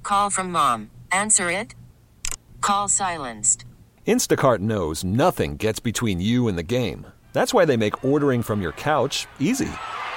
Call from mom. Answer it. Call silenced. Instacart knows nothing gets between you and the game. That's why they make ordering from your couch easy.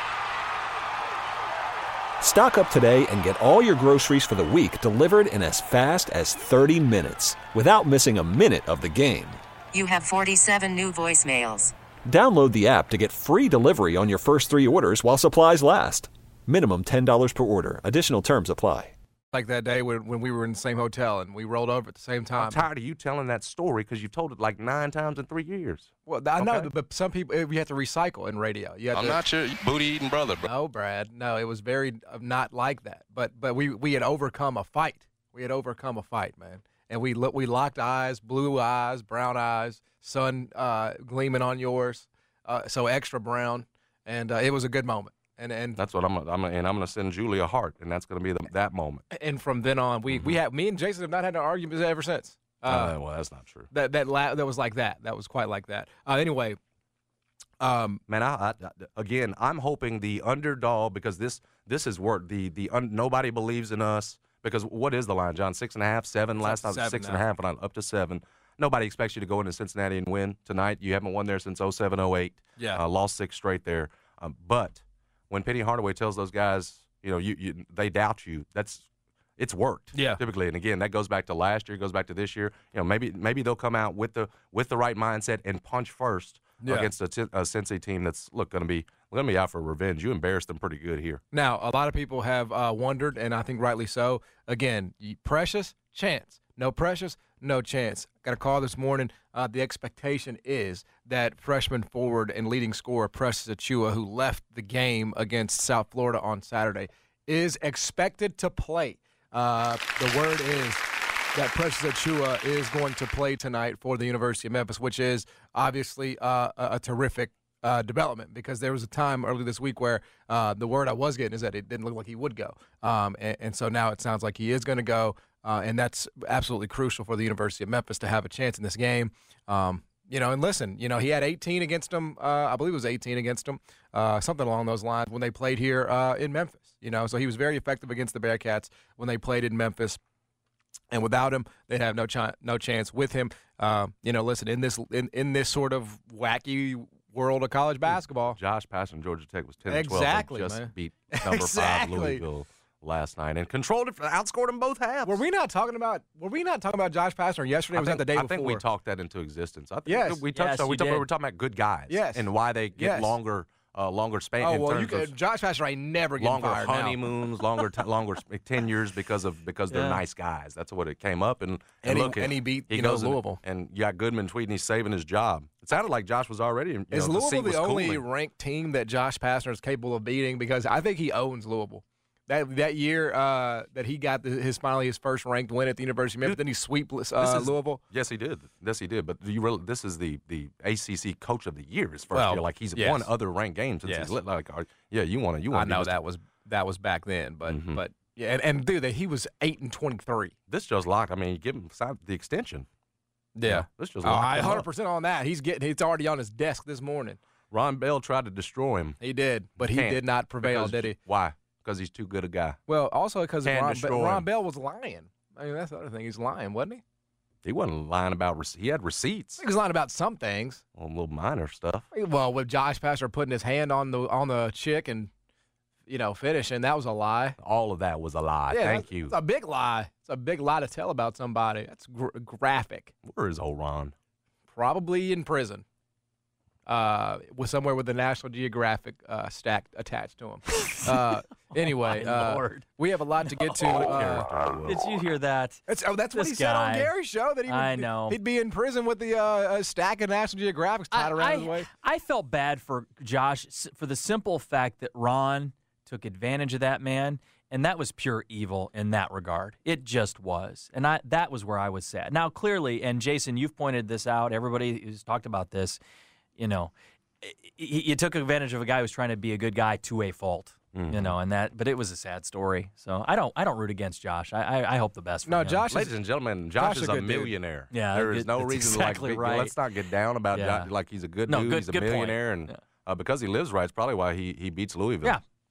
Stock up today and get all your groceries for the week delivered in as fast as 30 minutes without missing a minute of the game. You have 47 new voicemails. Download the app to get free delivery on your first 3 orders while supplies last. Minimum $10 per order. Additional terms apply. Like that day when we were in the same hotel and we rolled over at the same time. I'm tired of you telling that story because you've told it like 9 times in 3 years. Well, I know, but some people, you have to recycle in radio. I'm not your booty-eating brother, bro. No, Brad. No, it was very not like that. But we had overcome a fight. We had overcome a fight, man. And we locked eyes, blue eyes, brown eyes, sun gleaming on yours, so extra brown. And it was a good moment. And that's what I'm gonna send Julie a heart, and that's gonna be that moment. And from then on, me and Jason have not had an argument ever since. Well, that's not true. That was like that. That was quite like that. Anyway, man, again, I'm hoping the underdog, because this is work. Nobody believes in us, because what is the line, John? 6.5, 7 last time, 6.5, and I'm up to 7. Nobody expects you to go into Cincinnati and win tonight. You haven't won there since 07, 08. Yeah, lost 6 straight there. But when Penny Hardaway tells those guys, they doubt you, it's worked. Yeah. Typically, and again, that goes back to last year, goes back to this year. Maybe they'll come out with the right mindset and punch first against a Cincy team that's going to be out for revenge. You embarrassed them pretty good here. Now, a lot of people have wondered, and I think rightly so. Again, Precious, chance. No Precious, no chance. Got a call this morning. The expectation is that freshman forward and leading scorer Precious Achiuwa, who left the game against South Florida on Saturday, is expected to play. The word is that Precious Achiuwa is going to play tonight for the University of Memphis, which is obviously a terrific development, because there was a time early this week where the word I was getting is that it didn't look like he would go. And so now it sounds like he is going to go. And that's absolutely crucial for the University of Memphis to have a chance in this game. And listen, he had 18 against them. I believe it was 18 against them, something along those lines when they played here in Memphis. So he was very effective against the Bearcats when they played in Memphis. And without him, they'd have no chance. With him, listen, in this sort of wacky world of college basketball, Josh Pastner, Georgia Tech was 10-12. Exactly, just man. beat number 5 Louisville last night and controlled it, outscored them both halves. Were we not talking about Josh Pastner yesterday? Was that the day before? I think we talked that into existence. I think yes. we touched on. We were talking about good guys. Yes. And why they get longer span. Oh well, Josh Pastner ain't never getting longer fired honeymoons, longer tenures because they're nice guys. That's what it came up and he beat Louisville. And you got Goodman tweeting he's saving his job. It sounded like Josh was already. Is Louisville the only ranked team that Josh Pastner is capable of beating? Because I think he owns Louisville. That year that he got his first ranked win at the University of Memphis, then he sweep Louisville. Yes, he did. But this is the ACC Coach of the Year his first year. Like he's won other ranked games since he's lit. Like you want to. I know that was back then, but yeah, and dude, he was 8-23. This just locked. I mean, you give him the extension. Yeah, this just locked. 100% on that. It's already on his desk this morning. Ron Bell tried to destroy him. He did, but he did not prevail, did he? Why? Because he's too good a guy. Well, also because Ron Bell was lying. I mean, that's the other thing. He's lying, wasn't he? He wasn't lying about he had receipts. He was lying about some things. Well, a little minor stuff. Well, with Josh Pastner putting his hand on the chick and finishing, that was a lie. All of that was a lie. Yeah, Thank you. It's a big lie. It's a big lie to tell about somebody. That's graphic. Where is old Ron? Probably in prison. Somewhere with the National Geographic stack attached to him. Anyway, we have a lot to get to. Did you hear that? That's what he said on Gary's show. That he'd be in prison with the stack of National Geographics tied around his waist. I felt bad for Josh for the simple fact that Ron took advantage of that man, and that was pure evil in that regard. It just was, and that was where I was sad. Now, clearly, and Jason, you've pointed this out. Everybody who's talked about this. You took advantage of a guy who was trying to be a good guy to a fault, but it was a sad story. So I don't root against Josh. I hope the best for him. Ladies and gentlemen, Josh is a millionaire. Dude. Yeah, there is no reason exactly right. Let's not get down about Josh, like he's a good dude. He's a millionaire, point. and because he lives right, it's probably why he beats Louisville.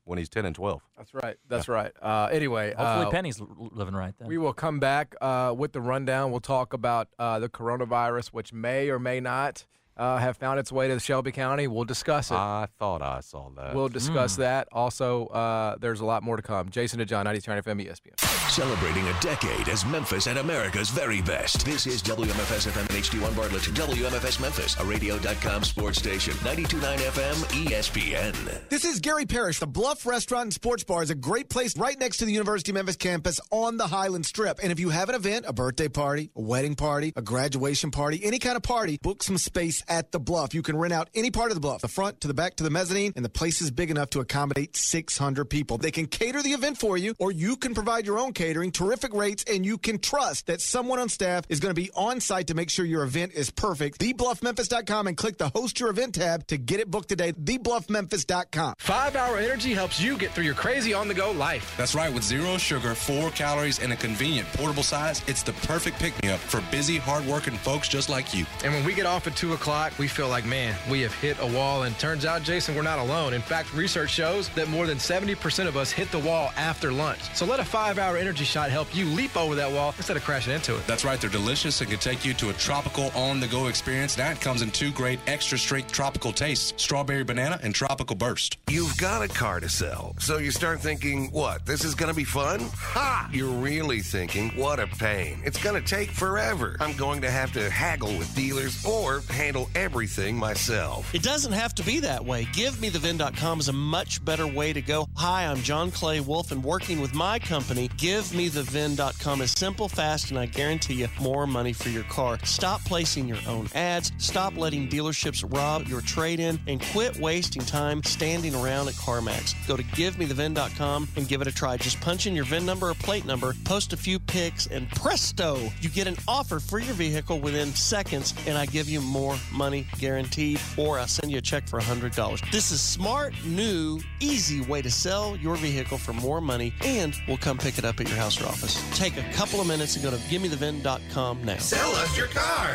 when he's 10-12. That's right. That's right. Anyway, hopefully Penny's living right then. We will come back with the rundown. We'll talk about the coronavirus, which may or may not have found its way to Shelby County. We'll discuss it. I thought I saw that. We'll discuss that. Also, there's a lot more to come. Jason and John, 92.9 FM ESPN. Celebrating a decade as Memphis and America's very best. This is WMFS FM and HD1 Bartlett. WMFS Memphis, a radio.com sports station. 92.9 FM ESPN. This is Gary Parrish. The Bluff Restaurant and Sports Bar is a great place right next to the University of Memphis campus on the Highland Strip. And if you have an event, a birthday party, a wedding party, a graduation party, any kind of party, book some space at the Bluff. You can rent out any part of the Bluff, the front to the back to the mezzanine, and the place is big enough to accommodate 600 people. They can cater the event for you, or you can provide your own catering, terrific rates, and you can trust that someone on staff is going to be on site to make sure your event is perfect. TheBluffMemphis.com and click the Host Your Event tab to get it booked today. TheBluffMemphis.com. 5 Hour Energy helps you get through your crazy on-the-go life. That's right. With 0 sugar, 4 calories, and a convenient portable size, it's the perfect pick-me-up for busy, hard-working folks just like you. And when we get off at 2 o'clock, we feel like, man, we have hit a wall. And turns out, Jason, we're not alone. In fact, research shows that more than 70% of us hit the wall after lunch. So let a 5 Hour Energy shot help you leap over that wall instead of crashing into it. That's right. They're delicious and can take you to a tropical on-the-go experience. That comes in 2 great extra-strength tropical tastes, strawberry banana and tropical burst. You've got a car to sell, so you start thinking, what, this is going to be fun? Ha! You're really thinking, what a pain. It's going to take forever. I'm going to have to haggle with dealers or handle everything myself. It doesn't have to be that way. GiveMeTheVin.com is a much better way to go. Hi, I'm John Clay Wolf, and working with my company, GiveMeTheVin.com is simple, fast, and I guarantee you more money for your car. Stop placing your own ads, stop letting dealerships rob your trade-in, and quit wasting time standing around at CarMax. Go to GiveMeTheVin.com and give it a try. Just punch in your VIN number or plate number, post a few pics, and presto, you get an offer for your vehicle within seconds, and I give you more money guaranteed, or I'll send you a check for $100. This is smart, new, easy way to sell your vehicle for more money, and we'll come pick it up at your house or office. Take a couple of minutes and go to GiveMeTheVin.com now. Sell us your car.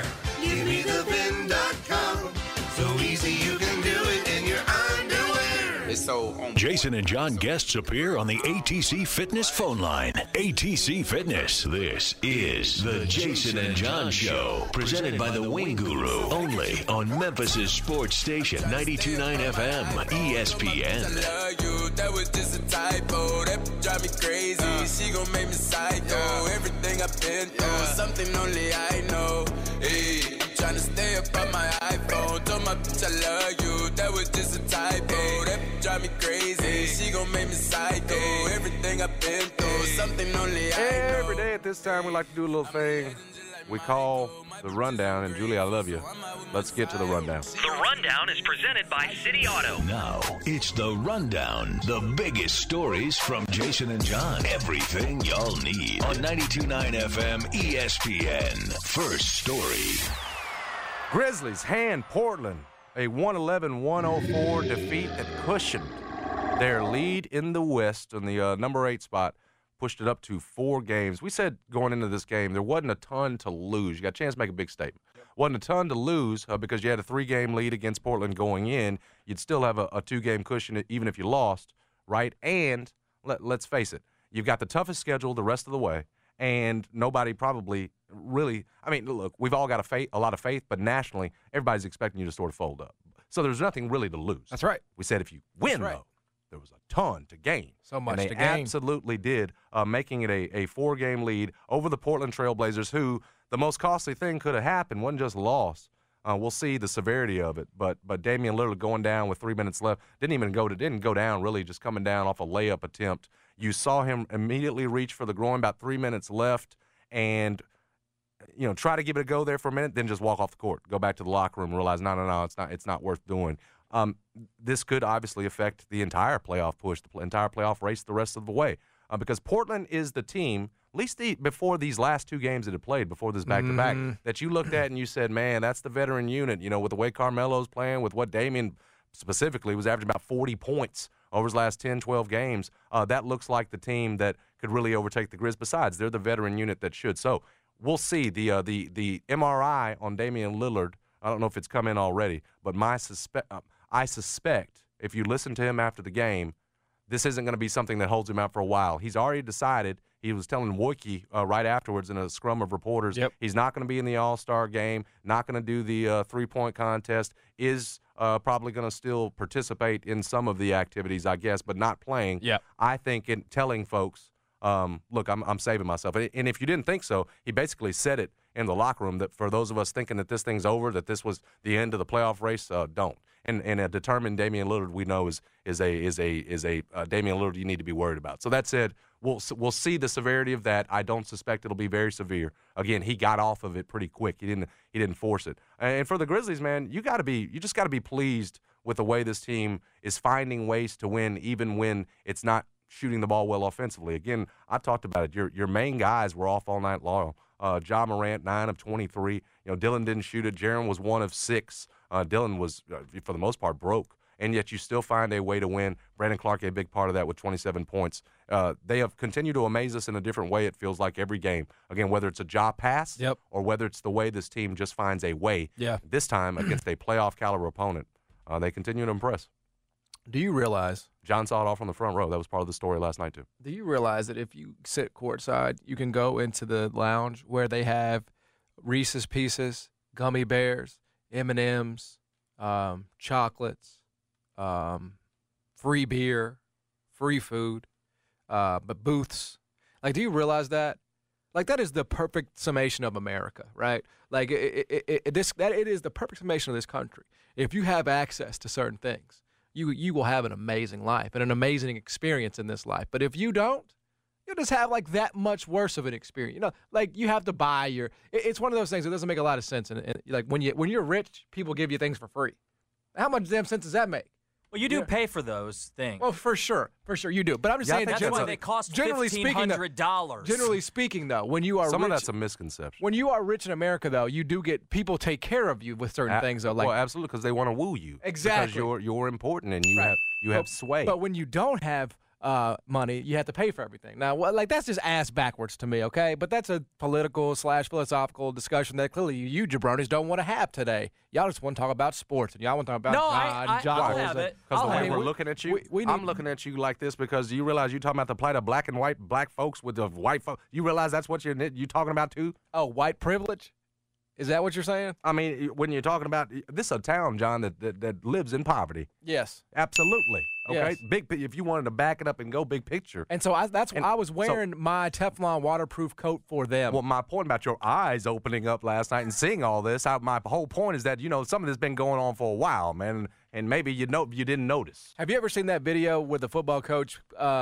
GiveMeTheVin.com. So easy you can do it in your underwear. Jason and John guests appear on the ATC Fitness phone line. ATC Fitness. This is the Jason and John Show, presented by the Wing Guru, only on Memphis' sports station, 92.9 FM, ESPN. That was just a typo. That drive me crazy. She gon' make me psycho. Everything I've been through, something only I know. Hey, I'm tryna stay up on my iPhone. Told my bitch I love you. That was just a typo. That drive me crazy. She gon' make me psycho. Everything I've been through, something only I know. Every day at this time, we like to do a little thing we call the Rundown. And Julie, I love you. Let's get to the Rundown. The Rundown is presented by City Auto. Now, it's the Rundown. The biggest stories from Jason and John. Everything y'all need on 92.9 FM ESPN. First story. Grizzlies hand Portland a 111-104 defeat that cushioned their lead in the West on the number 8 spot, pushed it up to 4 games. We said going into this game there wasn't a ton to lose. You got a chance to make a big statement. Wasn't a ton to lose because you had a 3-game lead against Portland going in. You'd still have a 2-game cushion even if you lost, right? And let's face it, you've got the toughest schedule the rest of the way, and nobody probably really – I mean, look, we've all got a lot of faith, but nationally, everybody's expecting you to sort of fold up. So there's nothing really to lose. That's right. We said if you win, though, there was a ton to gain. So much to gain. And they absolutely did, making it a 4-game lead over the Portland Trailblazers, who the most costly thing could have happened wasn't just loss. We'll see the severity of it. But Damian Lillard going down with 3 minutes left didn't go down really, just coming down off a layup attempt. You saw him immediately reach for the groin, about 3 minutes left, and try to give it a go there for a minute, then just walk off the court, go back to the locker room, and realize no, it's not worth doing. This could obviously affect the entire playoff push, the entire playoff race the rest of the way, because Portland is the team, at least before these last 2 games that it played, before this back-to-back, that you looked at and you said, man, that's the veteran unit, with the way Carmelo's playing, with what Damian specifically was averaging about 40 points over his last 10, 12 games. That looks like the team that could really overtake the Grizz. Besides, they're the veteran unit that should. So we'll see. The MRI on Damian Lillard, I don't know if it's come in already, but I suspect if you listen to him after the game, this isn't going to be something that holds him out for a while. He's already decided. He was telling Wojcicki right afterwards in a scrum of reporters, he's not going to be in the All-Star game, not going to do the three-point contest, is probably going to still participate in some of the activities, I guess, but not playing. Yep. I think in telling folks, look, I'm saving myself. And if you didn't think so, he basically said it in the locker room that for those of us thinking that this thing's over, that this was the end of the playoff race, don't. And a determined Damian Lillard we know is a Damian Lillard you need to be worried about. So that said, we'll see the severity of that. I don't suspect it'll be very severe. Again, he got off of it pretty quick. He didn't force it. And for the Grizzlies, man, you just got to be pleased with the way this team is finding ways to win, even when it's not shooting the ball well offensively. Again, I talked about it. Your main guys were off all night long. Ja Morant, 9 of 23. Dillon didn't shoot it. Jaren was 1 of 6. Dillon was, for the most part, broke. And yet you still find a way to win. Brandon Clark, a big part of that with 27 points. They have continued to amaze us in a different way, it feels like, every game. Again, whether it's a Ja pass or whether it's the way this team just finds a way. Yeah. This time against a playoff-caliber opponent, they continue to impress. Do you realize? John saw it all from the front row. That was part of the story last night, too. Do you realize that if you sit courtside, you can go into the lounge where they have Reese's Pieces, gummy bears, M&Ms, chocolates, free beer, free food, but booths. Like, do you realize that? Like, that is the perfect summation of America, right? Like, it is the perfect summation of this country. If you have access to certain things, you will have an amazing life and an amazing experience in this life. But if you don't, you'll just have, like, that much worse of an experience. Like, you have to buy your – it's one of those things that doesn't make a lot of sense. And like, when you're rich, people give you things for free. How much damn sense does that make? Well, you do pay for those things. Well, for sure you do. But I'm just saying that's why they cost $1,500. Generally speaking, though, when you are some rich, of that's a misconception. When you are rich in America, though, you do get people take care of you with certain things, though. Like, well, absolutely, because they want to woo you. Exactly, because you're important and you have sway. But when you don't have money, you have to pay for everything. Now, like, that's just ass backwards to me, okay? But that's a political/philosophical discussion that clearly you jabronis don't want to have today. Y'all just want to talk about sports, and y'all want to talk about I'll have it. Because the way we're looking at you, I'm looking at you like this because you realize you're talking about the plight of black folks with the white folks. You realize that's what you're talking about too? Oh, white privilege? Is that what you're saying? I mean, when you're talking about this is a town, John, that lives in poverty. Yes. Absolutely. Okay? Yes. Big. If you wanted to back it up and go big picture. And so that's why I was wearing my Teflon waterproof coat for them. Well, my point about your eyes opening up last night and seeing all this, my whole point is that, some of this has been going on for a while, man, and maybe you didn't notice. Have you ever seen that video where the football coach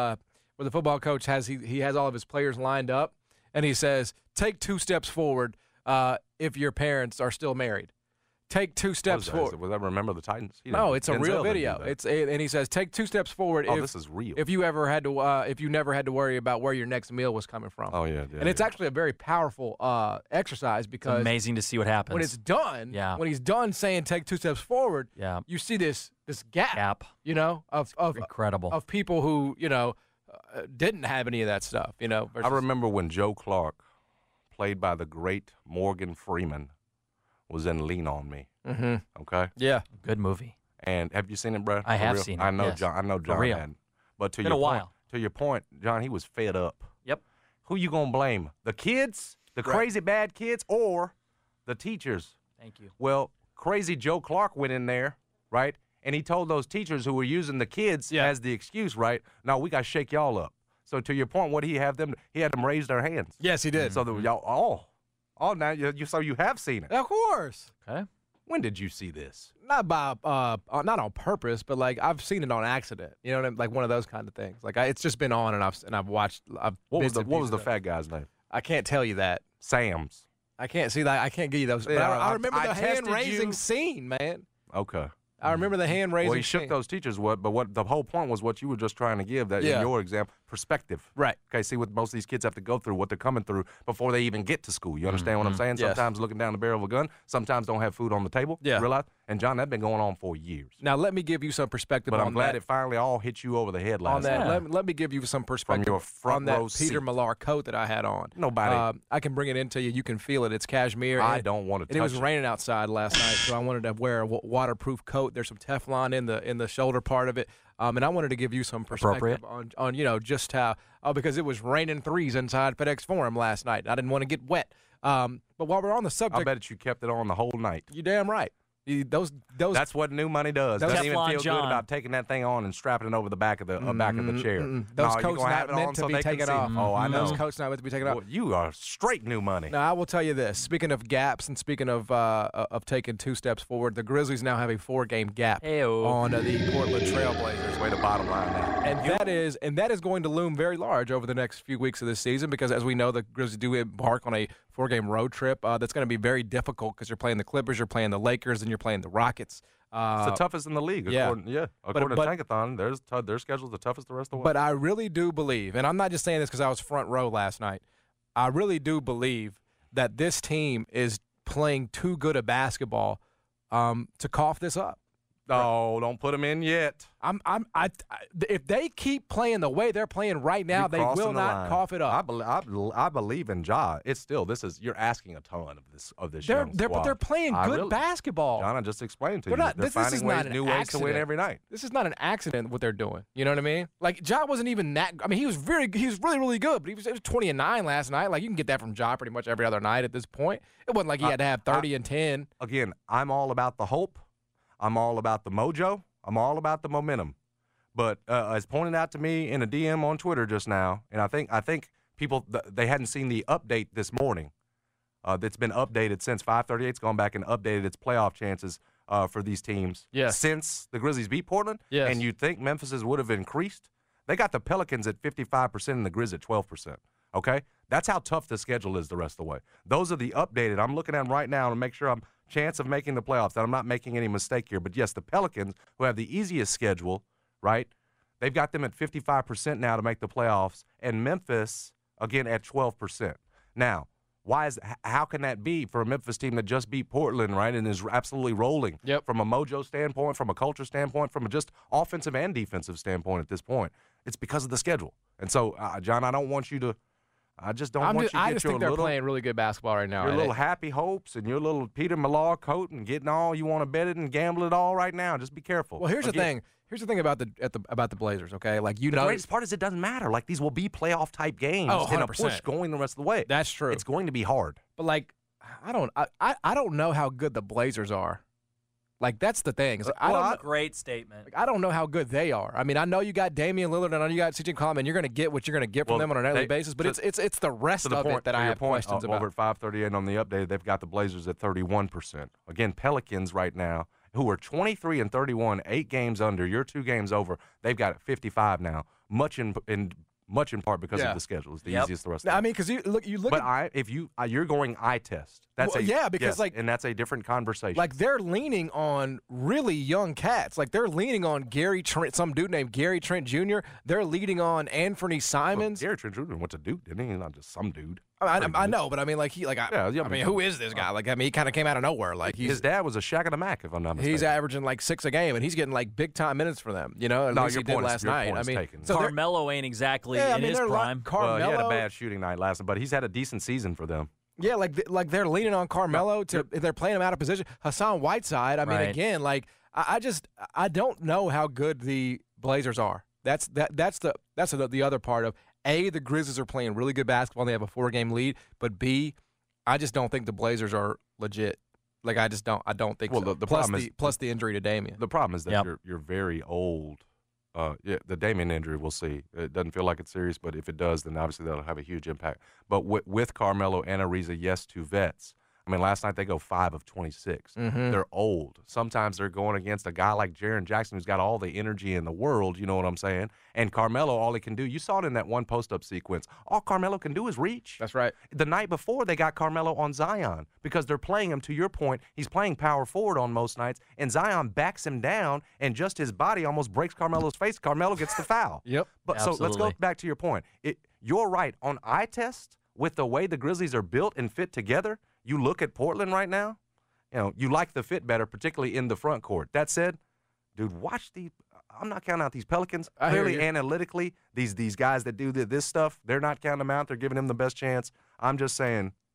has he has all of his players lined up, and he says, take 2 steps forward if your parents are still married. Take 2 steps forward. Was that Remember the Titans? No, it's a real video. And he says, take 2 steps forward. Oh, this is real. If you never had to worry about where your next meal was coming from. Oh yeah. And it's actually a very powerful exercise because it's amazing to see what happens when it's done. Yeah. When he's done saying take 2 steps forward. Yeah. You see this gap. Of incredible of people who didn't have any of that stuff. I remember when Joe Clark, played by the great Morgan Freeman, was in Lean on Me. Mm-hmm. Okay? Yeah. Good movie. And have you seen it, Brad? I have seen it. I know yes. John hadn't. But to your point, John, he was fed up. Yep. Who you going to blame? The kids? The crazy bad kids? Or the teachers? Thank you. Well, crazy Joe Clark went in there, right? And he told those teachers who were using the kids as the excuse, right? No, we got to shake y'all up. So to your point, what did he have them? He had them raise their hands. Yes, he did. So that y'all, now you have seen it. Of course. Okay. When did you see this? Not not on purpose, but like I've seen it on accident. You know what I mean? Like one of those kind of things. Like it's just been on, and I've watched. What was the fat guy's name? I can't tell you that. Sam's. I can't see that. I can't give you those. But I remember the hand raising scene, man. Okay. I remember the hand raising. Well, he shook those teachers, but what the whole point was what you were just trying to give, that in your example, perspective. Right. Okay, see what most of these kids have to go through, what they're coming through before they even get to school. You understand what I'm saying? Yes. Sometimes looking down the barrel of a gun, sometimes don't have food on the table. Yeah. Realize? And, John, that's been going on for years. Now, let me give you some perspective on that. But I'm glad it finally all hit you over the head last night. Let me give you some perspective from your front on that row Peter seat. Millar coat that I had on. Nobody. I can bring it into you. You can feel it. It's cashmere. I don't want to touch it. And it was raining outside last night, so I wanted to wear a waterproof coat. There's some Teflon in the shoulder part of it. And I wanted to give you some perspective on just how because it was raining threes inside FedEx Forum last night. I didn't want to get wet. But while we're on the subject, I bet you kept it on the whole night. You damn right. Those That's what new money does. Doesn't even feel good about taking that thing on and strapping it over the back of the chair. Those coats not meant to be taken off. Oh, I know. Those coats not meant to be taken off. You are straight new money. Now I will tell you this. Speaking of gaps and speaking of taking 2 steps forward, the Grizzlies now have a 4-game gap on the Portland Trail Blazers. Way to bottom line that. And that is going to loom very large over the next few weeks of this season because, as we know, the Grizzlies do embark on a 4-game road trip that's going to be very difficult because you're playing the Clippers, you're playing the Lakers, and you're playing the Rockets. It's the toughest in the league. According to Tankathon, their schedule's the toughest the rest of the way. But I really do believe, and I'm not just saying this because I was front row last night, I really do believe that this team is playing too good a basketball to cough this up. No, don't put them in yet. If they keep playing the way they're playing right now, they will not cough it up. I believe in Ja. It's still you're asking a ton of this young squad. But they're playing good basketball. John, I just explained to you. They're finding new ways to win every night. This is not an accident what they're doing. You know what I mean? Like Ja wasn't even that. I mean, he was really good, but he was 20-9 last night. Like you can get that from Ja pretty much every other night at this point. It wasn't like he had to have 30 and 10. Again, I'm all about the hope. I'm all about the mojo. I'm all about the momentum. But as pointed out to me in a DM on Twitter just now, and I think people they hadn't seen the update this morning. That's been updated since 538's gone back and updated its playoff chances for these teams since the Grizzlies beat Portland. Yes. And you'd think Memphis's would have increased. They got the Pelicans at 55% and the Grizz at 12%. Okay? That's how tough the schedule is the rest of the way. Those are the updated. I'm looking at them right now to make sure I'm chance of making the playoffs, that I'm not making any mistake here. But, yes, the Pelicans, who have the easiest schedule, right, they've got them at 55% now to make the playoffs, and Memphis, again, at 12%. Now, how can that be for a Memphis team that just beat Portland, right, and is absolutely rolling from a mojo standpoint, from a culture standpoint, from a just offensive and defensive standpoint at this point? It's because of the schedule. And so, John, I don't want you to – I just don't want you to get I just think they're playing really good basketball right now. Your little happy hopes and your little Peter Millar coat and getting all you want to bet it and gamble it all right now. Just be careful. Well, here's the thing. Here's the thing about the Blazers. Okay, like the greatest part is it doesn't matter. Like these will be playoff type games. Oh, 100%. And a push going the rest of the way. That's true. It's going to be hard. But like, I don't know how good the Blazers are. Like, that's the thing. Great statement. I don't know how good they are. I mean, I know you got Damian Lillard and I know you got CJ McCollum, and you're going to get what you're going to get from them on a daily basis, but it's the rest of it that I have questions about. Over at 538 on the update, they've got the Blazers at 31%. Again, Pelicans right now, who are 23-31, 8 games under, you're 2 games over, they've got it 55 now, much in part because of the schedule. It's the easiest the rest of the I mean, because you look. But if you're going eye test. That's and that's a different conversation. Like they're leaning on really young cats. Like they're leaning on Gary Trent, some dude named Gary Trent Jr. They're leading on Anthony Simons. Gary Trent Jr. went to Duke, didn't he? Not just some dude. I know, but I mean, like who is this guy? Like, I mean, he kind of came out of nowhere. Like his dad was a Shaq of the Mac, if I'm not mistaken. He's averaging like 6 a game, and he's getting like big time minutes for them. You know, at least he did last night. I mean, so Carmelo ain't exactly in his prime. Carmelo, he had a bad shooting night last night, but he's had a decent season for them. Yeah, like they're leaning on Carmelo they're playing him out of position. Hassan Whiteside. I mean, again, like I don't know how good the Blazers are. That's the other part of A, the Grizzlies are playing really good basketball and they have a 4-game lead, but B, I just don't think the Blazers are legit. Like I don't think so. The problem is the injury to Damian. The problem is that you're very old. The Damian injury, we'll see. It doesn't feel like it's serious, but if it does, then obviously that'll have a huge impact. But with Carmelo and Ariza, yes, 2 vets. I mean, last night they go 5 of 26. Mm-hmm. They're old. Sometimes they're going against a guy like Jaren Jackson who's got all the energy in the world, you know what I'm saying? And Carmelo, all he can do, you saw it in that one post-up sequence, all Carmelo can do is reach. That's right. The night before, they got Carmelo on Zion because they're playing him, to your point, he's playing power forward on most nights, and Zion backs him down, and just his body almost breaks Carmelo's face. Carmelo gets the foul. Yep. But absolutely. So let's go back to your point. You're right. On eye test, with the way the Grizzlies are built and fit together, you look at Portland right now, you like the fit better, particularly in the front court. That said, dude, I'm not counting out these Pelicans. Clearly, analytically, these guys that do this stuff, they're not counting them out. They're giving him the best chance. I'm just saying,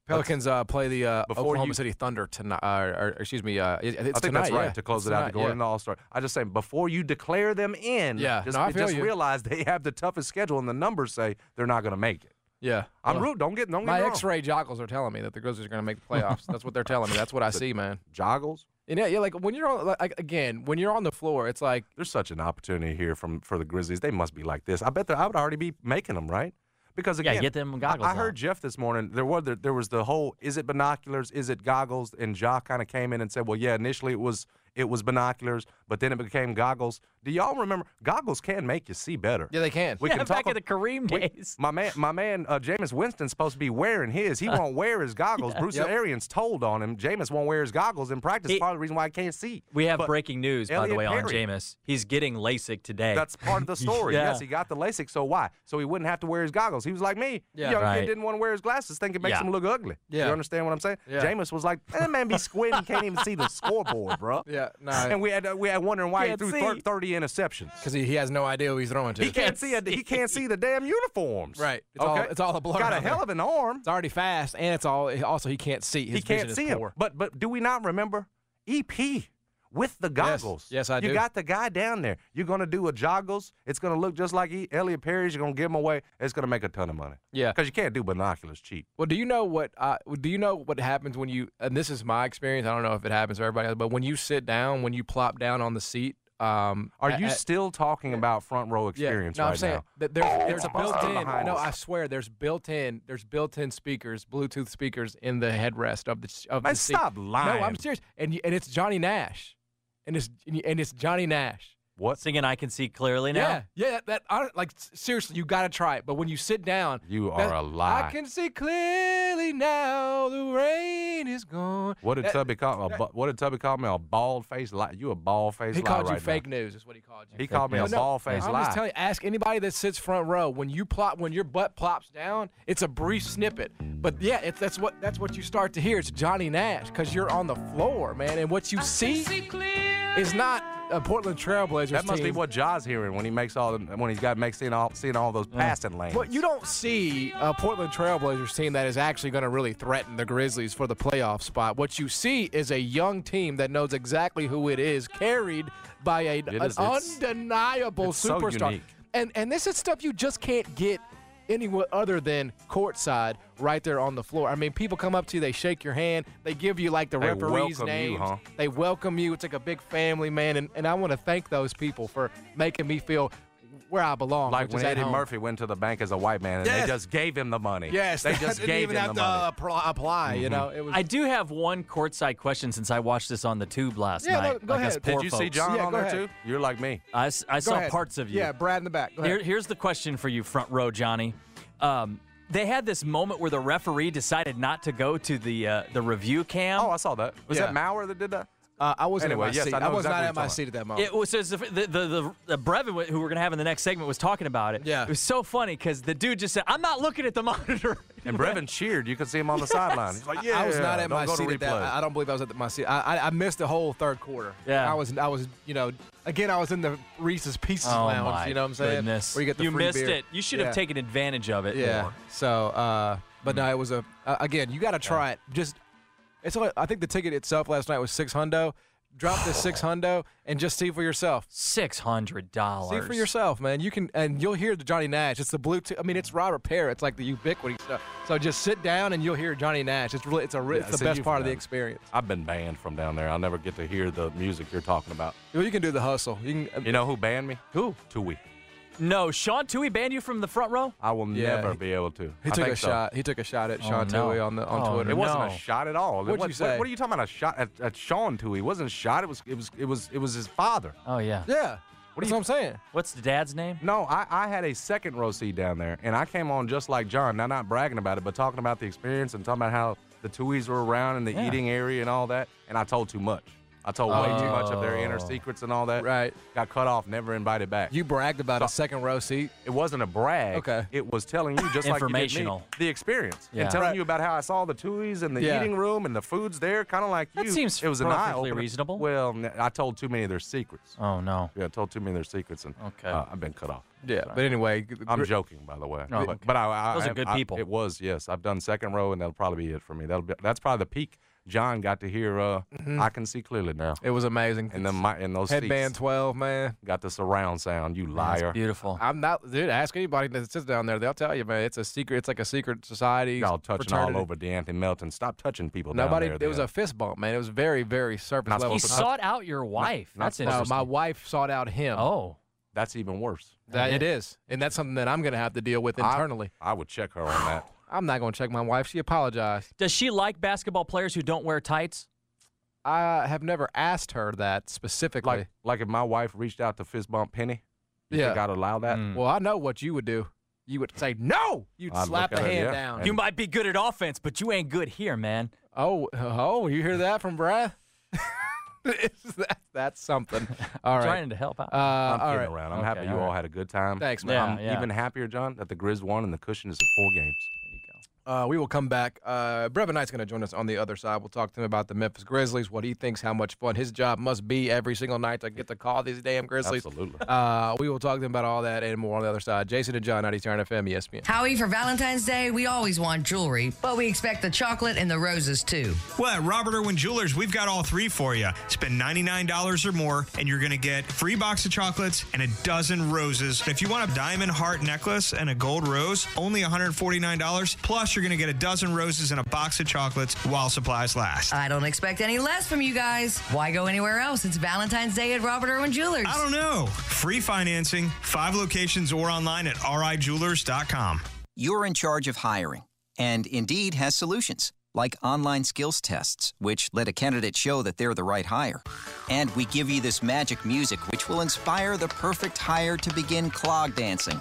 Pelicans play the Oklahoma City Thunder tonight. It's I think tonight, that's right, yeah. to close It's it out tonight, to go into the All-Star. I just say, before you declare them in, I feel you. realize they have the toughest schedule, and the numbers say they're not going to make it. Yeah. I'm rude. Don't get me My wrong. X-ray joggles are telling me that the Grizzlies are going to make the playoffs. That's what they're telling me. That's what I see, man. Joggles? And yeah, like when you're on, when you're on the floor, it's like there's such an opportunity here for the Grizzlies. They must be like this. I bet I would already be making them, right? Because again, get them goggles I heard Jeff this morning. There was the whole, is it binoculars? Is it goggles? And Ja kind of came in and said, well, yeah, initially it was binoculars, but then it became goggles. Do y'all remember? Goggles can make you see better. Yeah, they can. We can back in the Kareem days. My man, Jameis Winston's supposed to be wearing his. He won't wear his goggles. Bruce Arians told on him. Jameis won't wear his goggles in practice. Part of the reason why I can't see. We have breaking news, by the way, on Perry, Jameis. He's getting LASIK today. That's part of the story. Yeah. Yes, he got the LASIK. So why? So he wouldn't have to wear his goggles. He was like me. Yeah, Young kid didn't want to wear his glasses, think it makes him look ugly. Yeah. You understand what I'm saying? Yeah. Jameis was like, that man be squinting, can't even see the scoreboard, bro. Yeah, no. And we had wondering why he threw 30 interceptions. Because he has no idea who he's throwing to. He can't see the damn uniforms. Right. Okay. It's all a blur. Got a hell of an arm. It's already fast, and it's all. Also, he can't see. His He can't vision see is him. poor. But do we not remember EP with the goggles? Yes, I do. You got the guy down there. You're going to do a joggles. It's going to look just like Elliot Perry's. You're going to give him away. It's going to make a ton of money. Yeah. Because you can't do binoculars cheap. Well, do you know what happens when you? And this is my experience. I don't know if it happens for everybody else, but when you sit down, when you plop down on the seat. Are you still talking about front row experience no, right I'm saying now? that there's supposed to be built-in. behind No, us. I swear there's built-in speakers, Bluetooth speakers in the headrest of the Man, seat. stop lying. No, I'm serious. And it's Johnny Nash, and it's Johnny Nash. What? Singing I Can See Clearly Now? Yeah. Seriously, you got to try it. But when you sit down, You are a lie. I can see clearly now. The rain is gone. What did Tubby call me? What did Tubby call me? A bald face lie? You a bald face He lie called you right fake now. news. Is what he called you. He called me a bald face I'm lie. just telling you. Ask anybody that sits front row. When your butt plops down, it's a brief snippet. But yeah, that's what you start to hear. It's Johnny Nash because you're on the floor, man, and what you see is not a Portland Trailblazers That must be team. what Ja's hearing when he makes seeing all those passing lanes. Well, you don't see a Portland Trailblazers team that is actually going to really threaten the Grizzlies for the playoff spot. What you see is a young team that knows exactly who it is, carried by an undeniable it's so superstar. unique. And this is stuff you just can't get anywhere other than courtside right there on the floor. I mean, people come up to you, they shake your hand, they give you like the They referees' welcome you, names. huh? They welcome you. It's like a big family, man. And I want to thank those people for making me feel where I belong. Like which when is at Eddie home. Murphy went to the bank as a white man and Yes. they just gave him the money. Yes, they just didn't gave even him have the money. to apply. You know, it was. I do have one courtside question since I watched this on the tube last Yeah, night. go like us ahead. poor Did you see folks. John Yeah, on go there ahead. too? You're like me. I Go saw ahead. parts of you. Yeah, Brad in the back. Go ahead. Here's the question for you, front row, Johnny. They had this moment where the referee decided not to go to the review cam. Oh, I saw that. Was Yeah. that Maurer that did that? I wasn't Anyway, at my yes, seat. I know I was exactly not what at you're my talking seat at that moment. It was the Brevin, who we're going to have in the next segment, was talking about it. Yeah. It was so funny because the dude just said, I'm not looking at the monitor. And Brevin cheered. You could see him on the sideline. He's like, yeah, I was not at don't my go to seat at that. replay. I don't believe I was at my seat. I missed the whole third quarter. Yeah. I was again, I was in the Reese's Pieces Oh, Lounge. my You know what I'm saying? goodness. Where you get the free missed beer. it. You should Yeah. have taken advantage of it Yeah. more. So, but no, it was again, you got to try it. Just it's only, I think the ticket itself last night was $600. Drop the $600 and just see for yourself. $600. See for yourself, man. You can, and you'll hear the Johnny Nash. It's the Bluetooth. I mean, it's Robert Parrott. It's like the ubiquity stuff. So just sit down and you'll hear Johnny Nash. It's really, it's the see, best you've part of the done it. experience. I've been banned from down there. I'll never get to hear the music you're talking about. Well, you can do the hustle. You can. You know who banned me? Who? Tui. No, Sean Tui banned you from the front row? I will Yeah, never he- be able to. He I took think a so. shot. He took a shot at Sean no. Tui on Twitter. It wasn't No. a shot at all. What'd you say? What are you talking about? A shot at Sean Tui? It wasn't a shot. It was his father. Oh, yeah. Yeah. That's what I'm saying. What's the dad's name? No, I had a second row seat down there, and I came on just like John. Now, not bragging about it, but talking about the experience and talking about how the Tuis were around in the Yeah. eating area and all that, and I told too much. I told way too much of their inner secrets and all that. Right. Got cut off, never invited back. You bragged about a second row seat. It wasn't a brag. Okay. It was telling you just like you did me, the experience. Yeah. And telling Right. you about how I saw the Tuies and the eating room and the food's there, kind of like you. That seems it was an perfectly eye-opener. reasonable. Well, I told too many of their secrets. Oh, no. Yeah, I told too many of their secrets, and I've been cut off. Yeah, but anyway. I'm joking, by the way. Oh, but, okay. but I Those are good people. It was, yes. I've done second row, and that'll probably be it for me. That's probably the peak. John got to hear. I can see clearly now. It was amazing. And in those Headband seats, 12, man. got the surround sound. You liar. That's beautiful. I'm not, dude. Ask anybody that sits down there; they'll tell you, man. It's a secret. It's like a secret society. Y'all touching fraternity. all over DeAnthony Melton. Stop touching people Nobody. down there. It was a fist bump, man. It was very, very surface level. He sought out your wife. That's No, interesting. my wife sought out him. Oh, That's even worse. It is, and that's something that I'm going to have to deal with internally. I would check her on that. I'm not going to check my wife. She apologized. does she like basketball players who don't wear tights? I have never asked her that specifically. Like if my wife reached out to fist bump Penny, you think I'd allow that? Well, I know what you would do. You would say no. You'd I'd slap look the at her, hand yeah. down. You might be good at offense, but you ain't good here, man. Oh, you hear that from Brad? That's something. All right. Trying to help out. I'm all kidding right. around. I'm happy you all had a good time. Thanks, man. Yeah, I'm even happier, John, that the Grizz won and the cushion is at 4 games. We will come back. Brevin Knight's going to join us on the other side. We'll talk to him about the Memphis Grizzlies, what he thinks, how much fun his job must be every single night to get to call these damn Grizzlies. Absolutely. We will talk to him about all that and more on the other side. Jason and John, 90 FM, ESPN. Howie, for Valentine's Day, we always want jewelry, but we expect the chocolate and the roses, too. Well, at Robert Irwin Jewelers, we've got all three for you. Spend $99 or more, and you're going to get a free box of chocolates and a dozen roses. If you want a diamond heart necklace and a gold rose, only $149. Plus, you're going to get a dozen roses and a box of chocolates while supplies last. I don't expect any less from you guys. Why go anywhere else? It's Valentine's Day at Robert Irwin Jewelers. I don't know. Free financing, 5 locations or online at rijewelers.com. You're in charge of hiring, and Indeed has solutions, like online skills tests, which let a candidate show that they're the right hire. And we give you this magic music, which will inspire the perfect hire to begin clog dancing.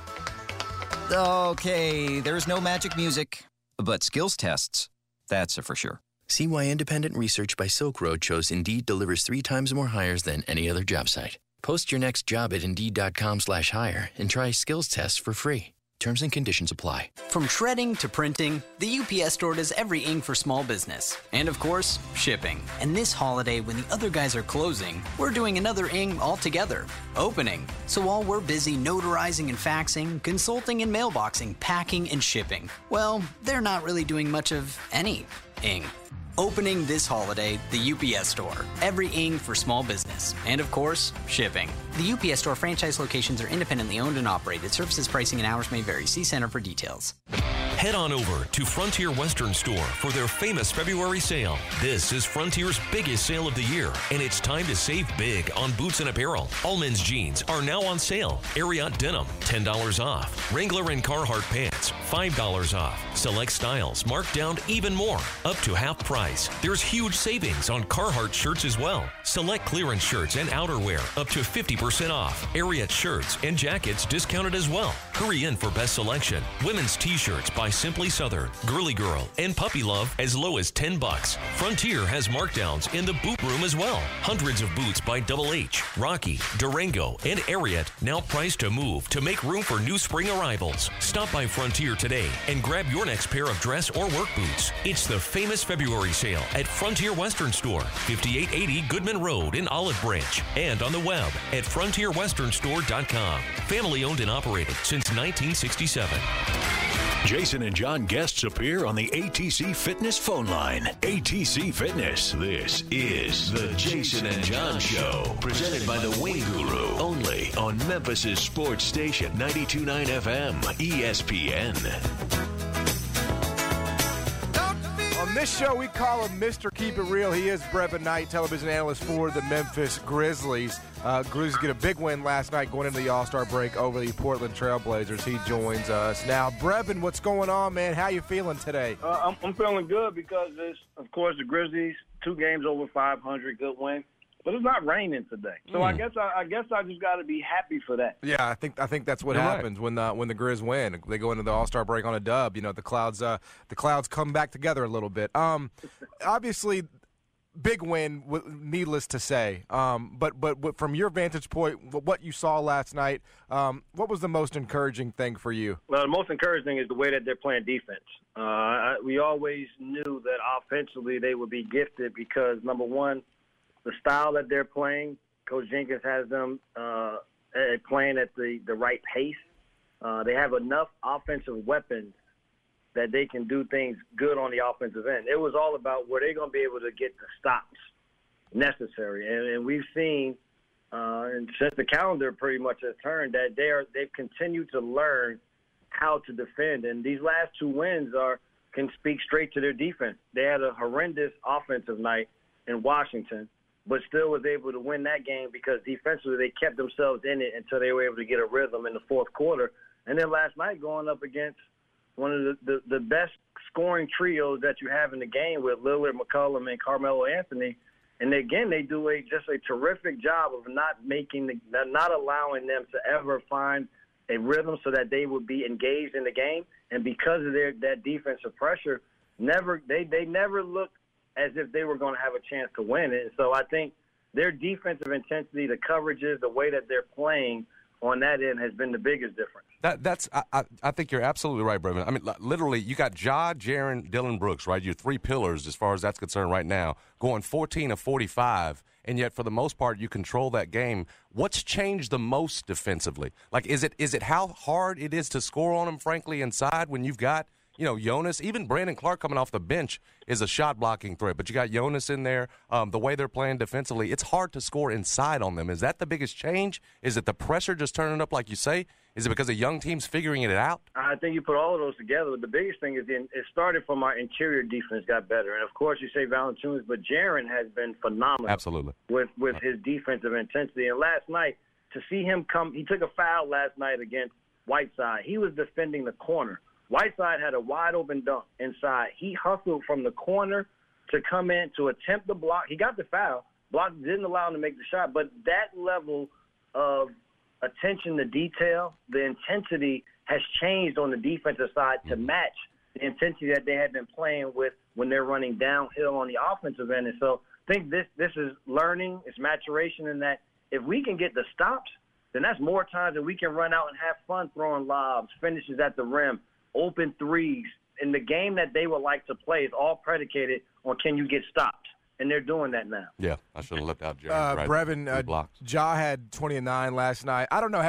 Okay, there's no magic music, but skills tests, that's a for sure. See why independent research by Silk Road shows Indeed delivers 3 times more hires than any other job site. Post your next job at Indeed.com/hire and try skills tests for free. Terms and conditions apply. From shredding to printing, the UPS Store does everything for small business. And of course, shipping. And this holiday, when the other guys are closing, we're doing another ing altogether, opening. So while we're busy notarizing and faxing, consulting and mailboxing, packing and shipping, well, they're not really doing much of any ing. Opening this holiday, the UPS Store. Every ing for small business. And of course, shipping. The UPS Store franchise locations are independently owned and operated. Services, pricing, and hours may vary. See Center for details. Head on over to Frontier Western Store for their famous February sale. This is Frontier's biggest sale of the year, and it's time to save big on boots and apparel. All men's jeans are now on sale. Ariat denim, $10 off. Wrangler and Carhartt pants, $5 off. Select styles marked down even more, up to half price. There's huge savings on Carhartt shirts as well. Select clearance shirts and outerwear, up to 50% off. Ariat shirts and jackets discounted as well. Hurry in for best selection. Women's t-shirts by Simply Southern, Girly Girl, and Puppy Love as low as $10. Frontier has markdowns in the boot room as well. Hundreds of boots by Double H, Rocky, Durango, and Ariat now priced to move to make room for new spring arrivals. Stop by Frontier today and grab your next pair of dress or work boots. It's the famous February sale at Frontier Western Store, 5880 Goodman Road in Olive Branch, and on the web at frontierwesternstore.com. Family owned and operated since 1967. Jason and John guests appear on the ATC Fitness phone line. ATC Fitness. This is the Jason and John Show. Presented by the Wing Guru. Only on Memphis' sports station, 92.9 FM, ESPN. On this show, we call him Mr. Keep It Real. He is Brevin Knight, television analyst for the Memphis Grizzlies. Grizzlies get a big win last night going into the All-Star break over the Portland Trailblazers. He joins us. Now, Brevin, what's going on, man? How you feeling today? I'm feeling good because, of course, the Grizzlies, 2 games over 500, good win. But it's not raining today, so I guess I just got to be happy for that. Yeah, I think that's what happens when the Grizz win. They go into the All-Star break on a dub. You know, the clouds come back together a little bit. Obviously, big win, needless to say. But from your vantage point, what you saw last night, what was the most encouraging thing for you? Well, the most encouraging thing is the way that they're playing defense. We always knew that offensively they would be gifted because, number one, the style that they're playing, Coach Jenkins has them playing at the right pace. They have enough offensive weapons that they can do things good on the offensive end. It was all about were they going to be able to get the stops necessary. And we've seen, and since the calendar pretty much has turned, that they've continued to learn how to defend. And these last 2 wins can speak straight to their defense. They had a horrendous offensive night in Washington, but still was able to win that game because defensively they kept themselves in it until they were able to get a rhythm in the fourth quarter. And then last night going up against one of the best scoring trios that you have in the game with Lillard, McCollum, and Carmelo Anthony. And again, they do just a terrific job of not allowing them to ever find a rhythm so that they would be engaged in the game. And because of that defensive pressure, they never looked as if they were going to have a chance to win it. And so I think their defensive intensity, the coverages, the way that they're playing on that end has been the biggest difference. I think you're absolutely right, Brevin. I mean, literally, you got Ja, Jaren, Dillon Brooks, right? Your 3 pillars as far as that's concerned right now, going 14 of 45, and yet for the most part you control that game. What's changed the most defensively? Like, is it how hard it is to score on them, frankly, inside when you've got, Jonas, even Brandon Clark coming off the bench is a shot-blocking threat, but you got Jonas in there. The way they're playing defensively, it's hard to score inside on them. Is that the biggest change? Is it the pressure just turning up like you say? Is it because the young team's figuring it out? I think you put all of those together. The biggest thing is it started from our interior defense got better. And, of course, you say Valanciunas, but Jaren has been phenomenal. Absolutely. With his defensive intensity. And last night, to see him he took a foul last night against Whiteside. He was defending the corner. Whiteside had a wide-open dunk inside. He hustled from the corner to come in to attempt the block. He got the foul. Block didn't allow him to make the shot. But that level of attention to detail, the intensity has changed on the defensive side to match the intensity that they had been playing with when they're running downhill on the offensive end. And so I think this is learning, it's maturation in that if we can get the stops, then that's more times that we can run out and have fun throwing lobs, finishes at the rim, open threes. And the game that they would like to play is all predicated on can you get stops. And they're doing that now. Yeah, I should have left out Jerry. Brevin, Ja had 20 and 9 last night. I don't know.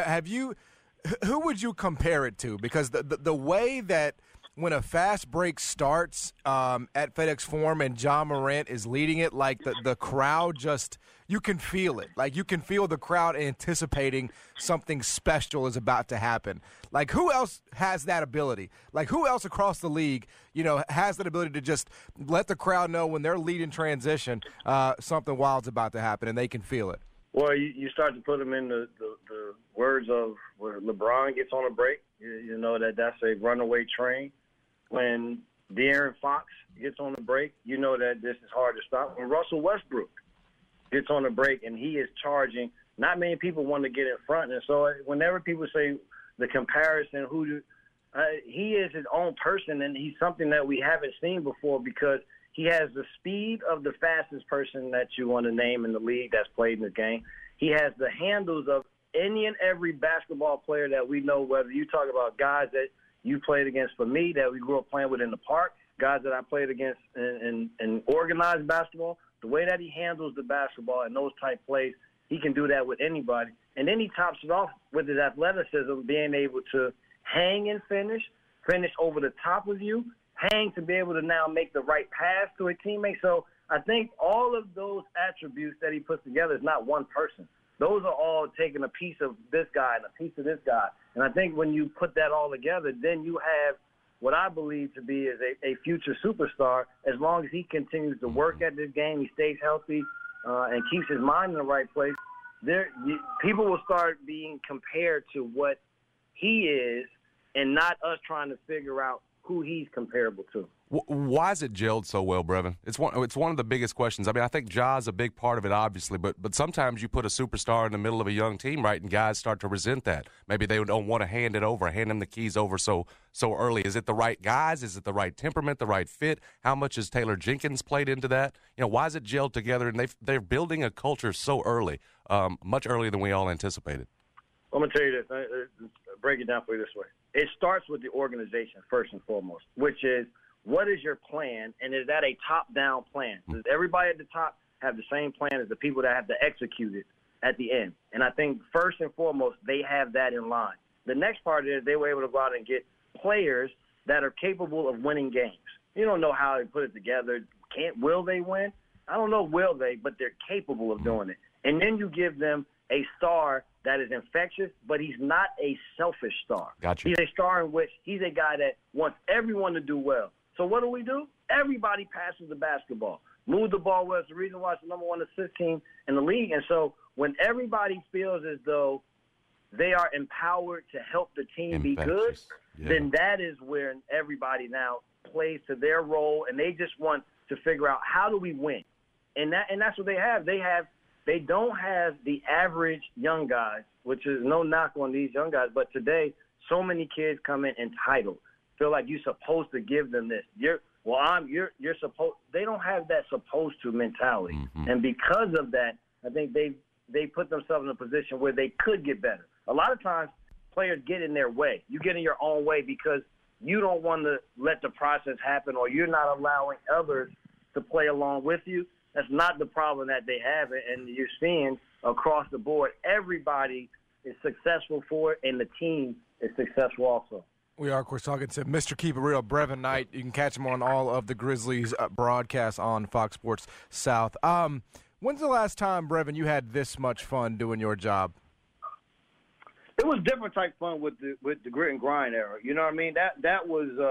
Who would you compare it to? Because the way that when a fast break starts at FedEx Forum and Ja Morant is leading it, like the crowd just – you can feel it. Like you can feel the crowd anticipating something special is about to happen. Like who else has that ability? Like who else across the league, has that ability to just let the crowd know when they're leading transition something wild's about to happen and they can feel it? Well, you start to put them in the words of where LeBron gets on a break. You know that's a runaway train. When De'Aaron Fox gets on a break, you know that this is hard to stop. When Russell Westbrook gets on a break and he is charging, not many people want to get in front. And so whenever people say the comparison, he is his own person, and he's something that we haven't seen before because he has the speed of the fastest person that you want to name in the league that's played in the game. He has the handles of any and every basketball player that we know, whether you talk about guys that you played against for me that we grew up playing with in the park, guys that I played against in organized basketball. The way that he handles the basketball and those type plays, he can do that with anybody. And then he tops it off with his athleticism, being able to hang and finish over the top of you, hang to be able to now make the right pass to a teammate. So I think all of those attributes that he puts together is not one person. Those are all taking a piece of this guy and a piece of this guy. And I think when you put that all together, then you have what I believe to be is a future superstar as long as he continues to work at this game, he stays healthy, and keeps his mind in the right place. People will start being compared to what he is and not us trying to figure out who he's comparable to. Why is it gelled so well, Brevin? It's one of the biggest questions. I mean, I think Ja's a big part of it, obviously, but sometimes you put a superstar in the middle of a young team, right, and guys start to resent that. Maybe they don't want to hand them the keys over so early. Is it the right guys? Is it the right temperament, the right fit? How much has Taylor Jenkins played into that? Why is it gelled together? And they're building a culture so early, much earlier than we all anticipated. I'm going to tell you this. Break it down for you this way. It starts with the organization, first and foremost, which is, what is your plan, and is that a top-down plan? Does everybody at the top have the same plan as the people that have to execute it at the end? And I think first and foremost, they have that in line. The next part is they were able to go out and get players that are capable of winning games. You don't know how they put it together. Will they win? I don't know will they, but they're capable of doing it. And then you give them a star that is infectious, but he's not a selfish star. Gotcha. He's a star in which he's a guy that wants everyone to do well. So what do? Everybody passes the basketball. Move the ball well. It's the reason why it's the number 1 assist team in the league. And so when everybody feels as though they are empowered to help the team be good, then that is where everybody now plays to their role, and they just want to figure out how do we win. And that's what they have. They don't have the average young guys, which is no knock on these young guys, but today so many kids come in entitled. Feel like you're supposed to give them this. You're supposed. They don't have that supposed to mentality, and because of that, I think they put themselves in a position where they could get better. A lot of times, players get in their way. You get in your own way because you don't want to let the process happen, or you're not allowing others to play along with you. That's not the problem that they have, and you're seeing across the board, everybody is successful for it, and the team is successful also. We are, of course, talking to Mr. Keep It Real, Brevin Knight. You can catch him on all of the Grizzlies broadcasts on Fox Sports South. When's the last time, Brevin, you had this much fun doing your job? It was different type fun with the grit and grind era. You know what I mean? That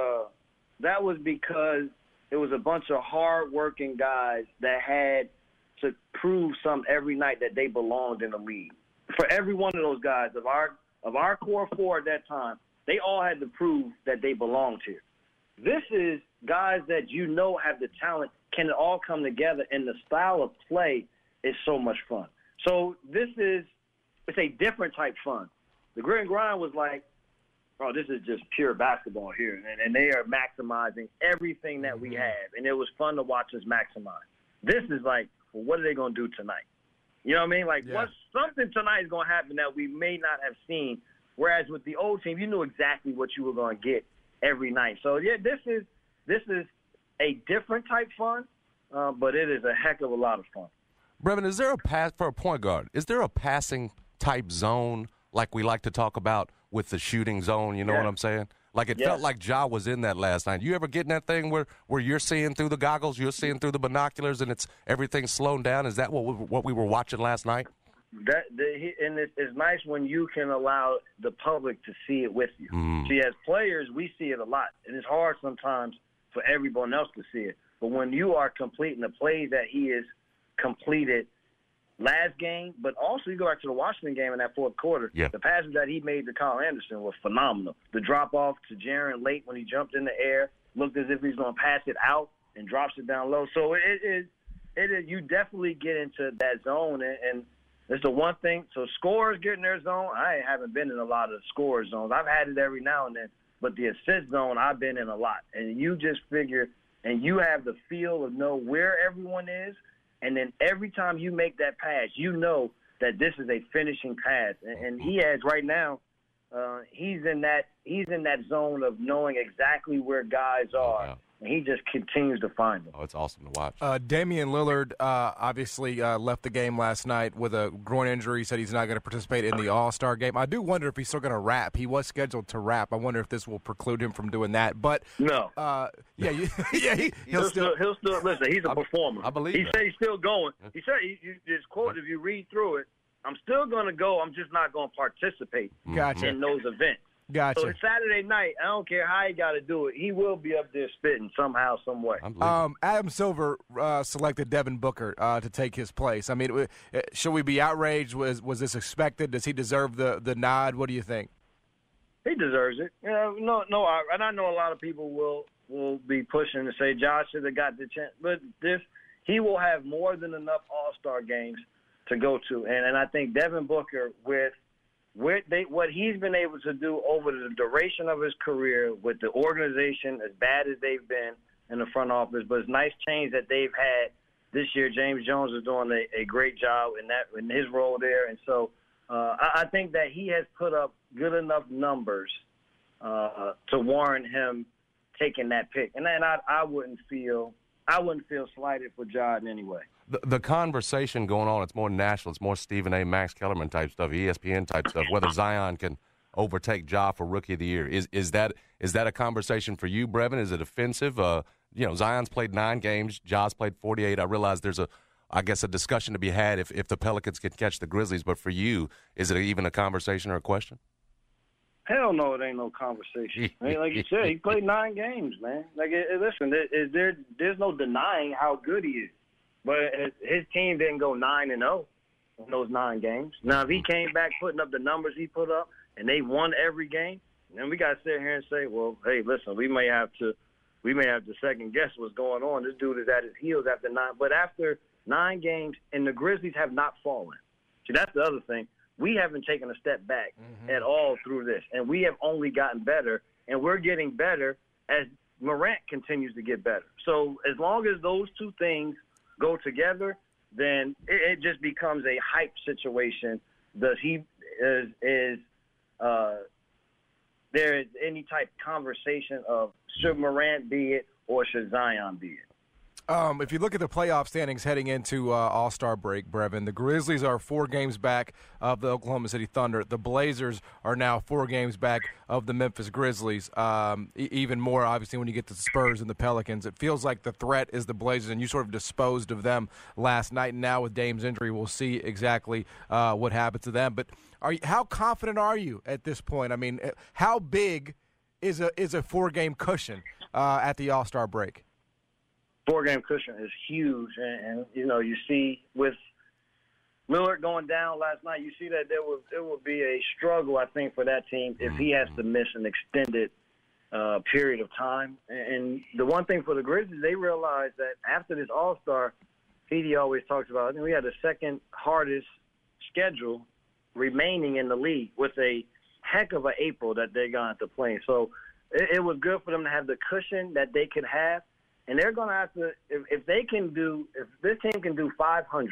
was because it was a bunch of hard-working guys that had to prove something every night that they belonged in the league. For every one of those guys, of our core four at that time, they all had to prove that they belonged here. This is guys that have the talent, can it all come together, and the style of play is so much fun. So it's a different type fun. The grit and grind was like, oh, this is just pure basketball here, and they are maximizing everything that we have, and it was fun to watch us maximize. This is like, well, what are they going to do tonight? You know what I mean? Like, something tonight is going to happen that we may not have seen. Whereas with the old team, you knew exactly what you were going to get every night. So, yeah, this is a different type fun, but it is a heck of a lot of fun. Brevin, is there a pass for a point guard? Is there a passing type zone like we like to talk about with the shooting zone? You know what I'm saying? Like it felt like Ja was in that last night. You ever get in that thing where you're seeing through the goggles, you're seeing through the binoculars, and everything's slowed down? Is that what we were watching last night? And it's nice when you can allow the public to see it with you. See, as players, we see it a lot, and it's hard sometimes for everyone else to see it. But when you are completing the plays that he has completed last game, but also you go back to the Washington game in that fourth quarter, the passes that he made to Kyle Anderson were phenomenal. The drop-off to Jaren late when he jumped in the air, looked as if he's going to pass it out and drops it down low. So it is you definitely get into that zone, and it's the one thing. So scorers get in their zone. I haven't been in a lot of scorer zones. I've had it every now and then. But the assist zone, I've been in a lot. And you just figure, and you have the feel of know where everyone is. And then every time you make that pass, you know that this is a finishing pass. And he has right now, he's in that zone of knowing exactly where guys are. Yeah. And he just continues to find them. Oh, it's awesome to watch. Damian Lillard obviously left the game last night with a groin injury. He said he's not going to participate in the All-Star game. I do wonder if he's still going to rap. He was scheduled to rap. I wonder if this will preclude him from doing that. But no. He'll still listen. He's a performer. I believe he said he's still going. He said his quote. If you read through it, I'm still going to go. I'm just not going to participate in those events. Gotcha. So it's Saturday night. I don't care how he got to do it. He will be up there spitting somehow, some way. Adam Silver selected Devin Booker to take his place. I mean, should we be outraged? Was this expected? Does he deserve the nod? What do you think? He deserves it. And I know a lot of people will will be pushing to say Josh should have got the chance. But he will have more than enough All-Star games to go to. And I think Devin Booker, with what he's been able to do over the duration of his career with the organization, as bad as they've been in the front office, but it's nice change that they've had this year. James Jones is doing a great job in his role there. And so I think that he has put up good enough numbers to warrant him taking that pick. And then I wouldn't feel slighted for John anyway. The conversation going on, it's more national. It's more Stephen A. Max Kellerman type stuff, ESPN type stuff, whether Zion can overtake Ja for Rookie of the Year. Is that a conversation for you, Brevin? Is it offensive? Zion's played 9 games. Ja's played 48. I realize there's a discussion to be had if the Pelicans can catch the Grizzlies. But for you, is it even a conversation or a question? Hell no, it ain't no conversation. I mean, like you said, he played 9 games, man. Like, listen, there's no denying how good he is. But his team didn't go 9-0 in those 9 games. Now, if he came back putting up the numbers he put up and they won every game, then we got to sit here and say, well, hey, listen, we may have to second guess what's going on. This dude is at his heels after 9. But after 9 games, and the Grizzlies have not fallen. See, that's the other thing. We haven't taken a step back at all through this, and we have only gotten better, and we're getting better as Morant continues to get better. So as long as those two things go together, then it just becomes a hype situation. There is any type of conversation of should Morant be it or should Zion be it? If you look at the playoff standings heading into All-Star break, Brevin, the Grizzlies are 4 games back of the Oklahoma City Thunder. The Blazers are now 4 games back of the Memphis Grizzlies. Even more, obviously, when you get to the Spurs and the Pelicans. It feels like the threat is the Blazers, and you sort of disposed of them last night. And now with Dame's injury, we'll see exactly what happens to them. But how confident are you at this point? I mean, how big is a 4-game cushion at the All-Star break? 4-game cushion is huge, and you see with Lillard going down last night, you see that there will be a struggle, I think, for that team if he has to miss an extended period of time. And the one thing for the Grizzlies, they realized that after this All-Star, PD always talks about, I think we had the second hardest schedule remaining in the league with a heck of an April that they're going to play. So it was good for them to have the cushion that they could have. And they're going to have to, if this team can do 500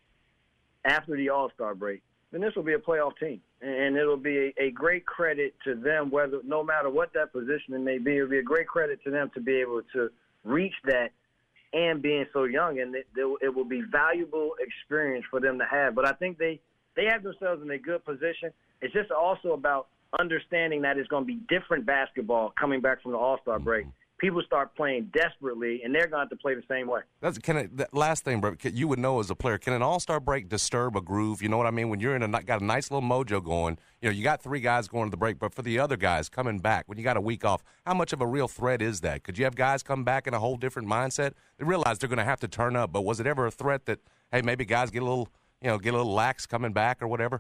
after the All-Star break, then this will be a playoff team. And it'll be a great credit to them, no matter what that position may be, it'll be a great credit to them to be able to reach that and being so young. And it will be valuable experience for them to have. But I think they have themselves in a good position. It's just also about understanding that it's going to be different basketball coming back from the All-Star break. People start playing desperately, and they're going to have to play the same way. That last thing, bro, you would know as a player, can an All-Star break disturb a groove? You know what I mean? When you're got a nice little mojo going, you got 3 guys going to the break, but for the other guys coming back, when you got a week off, how much of a real threat is that? Could you have guys come back in a whole different mindset? They realize they're going to have to turn up, but was it ever a threat that, hey, maybe guys get a little lax coming back or whatever?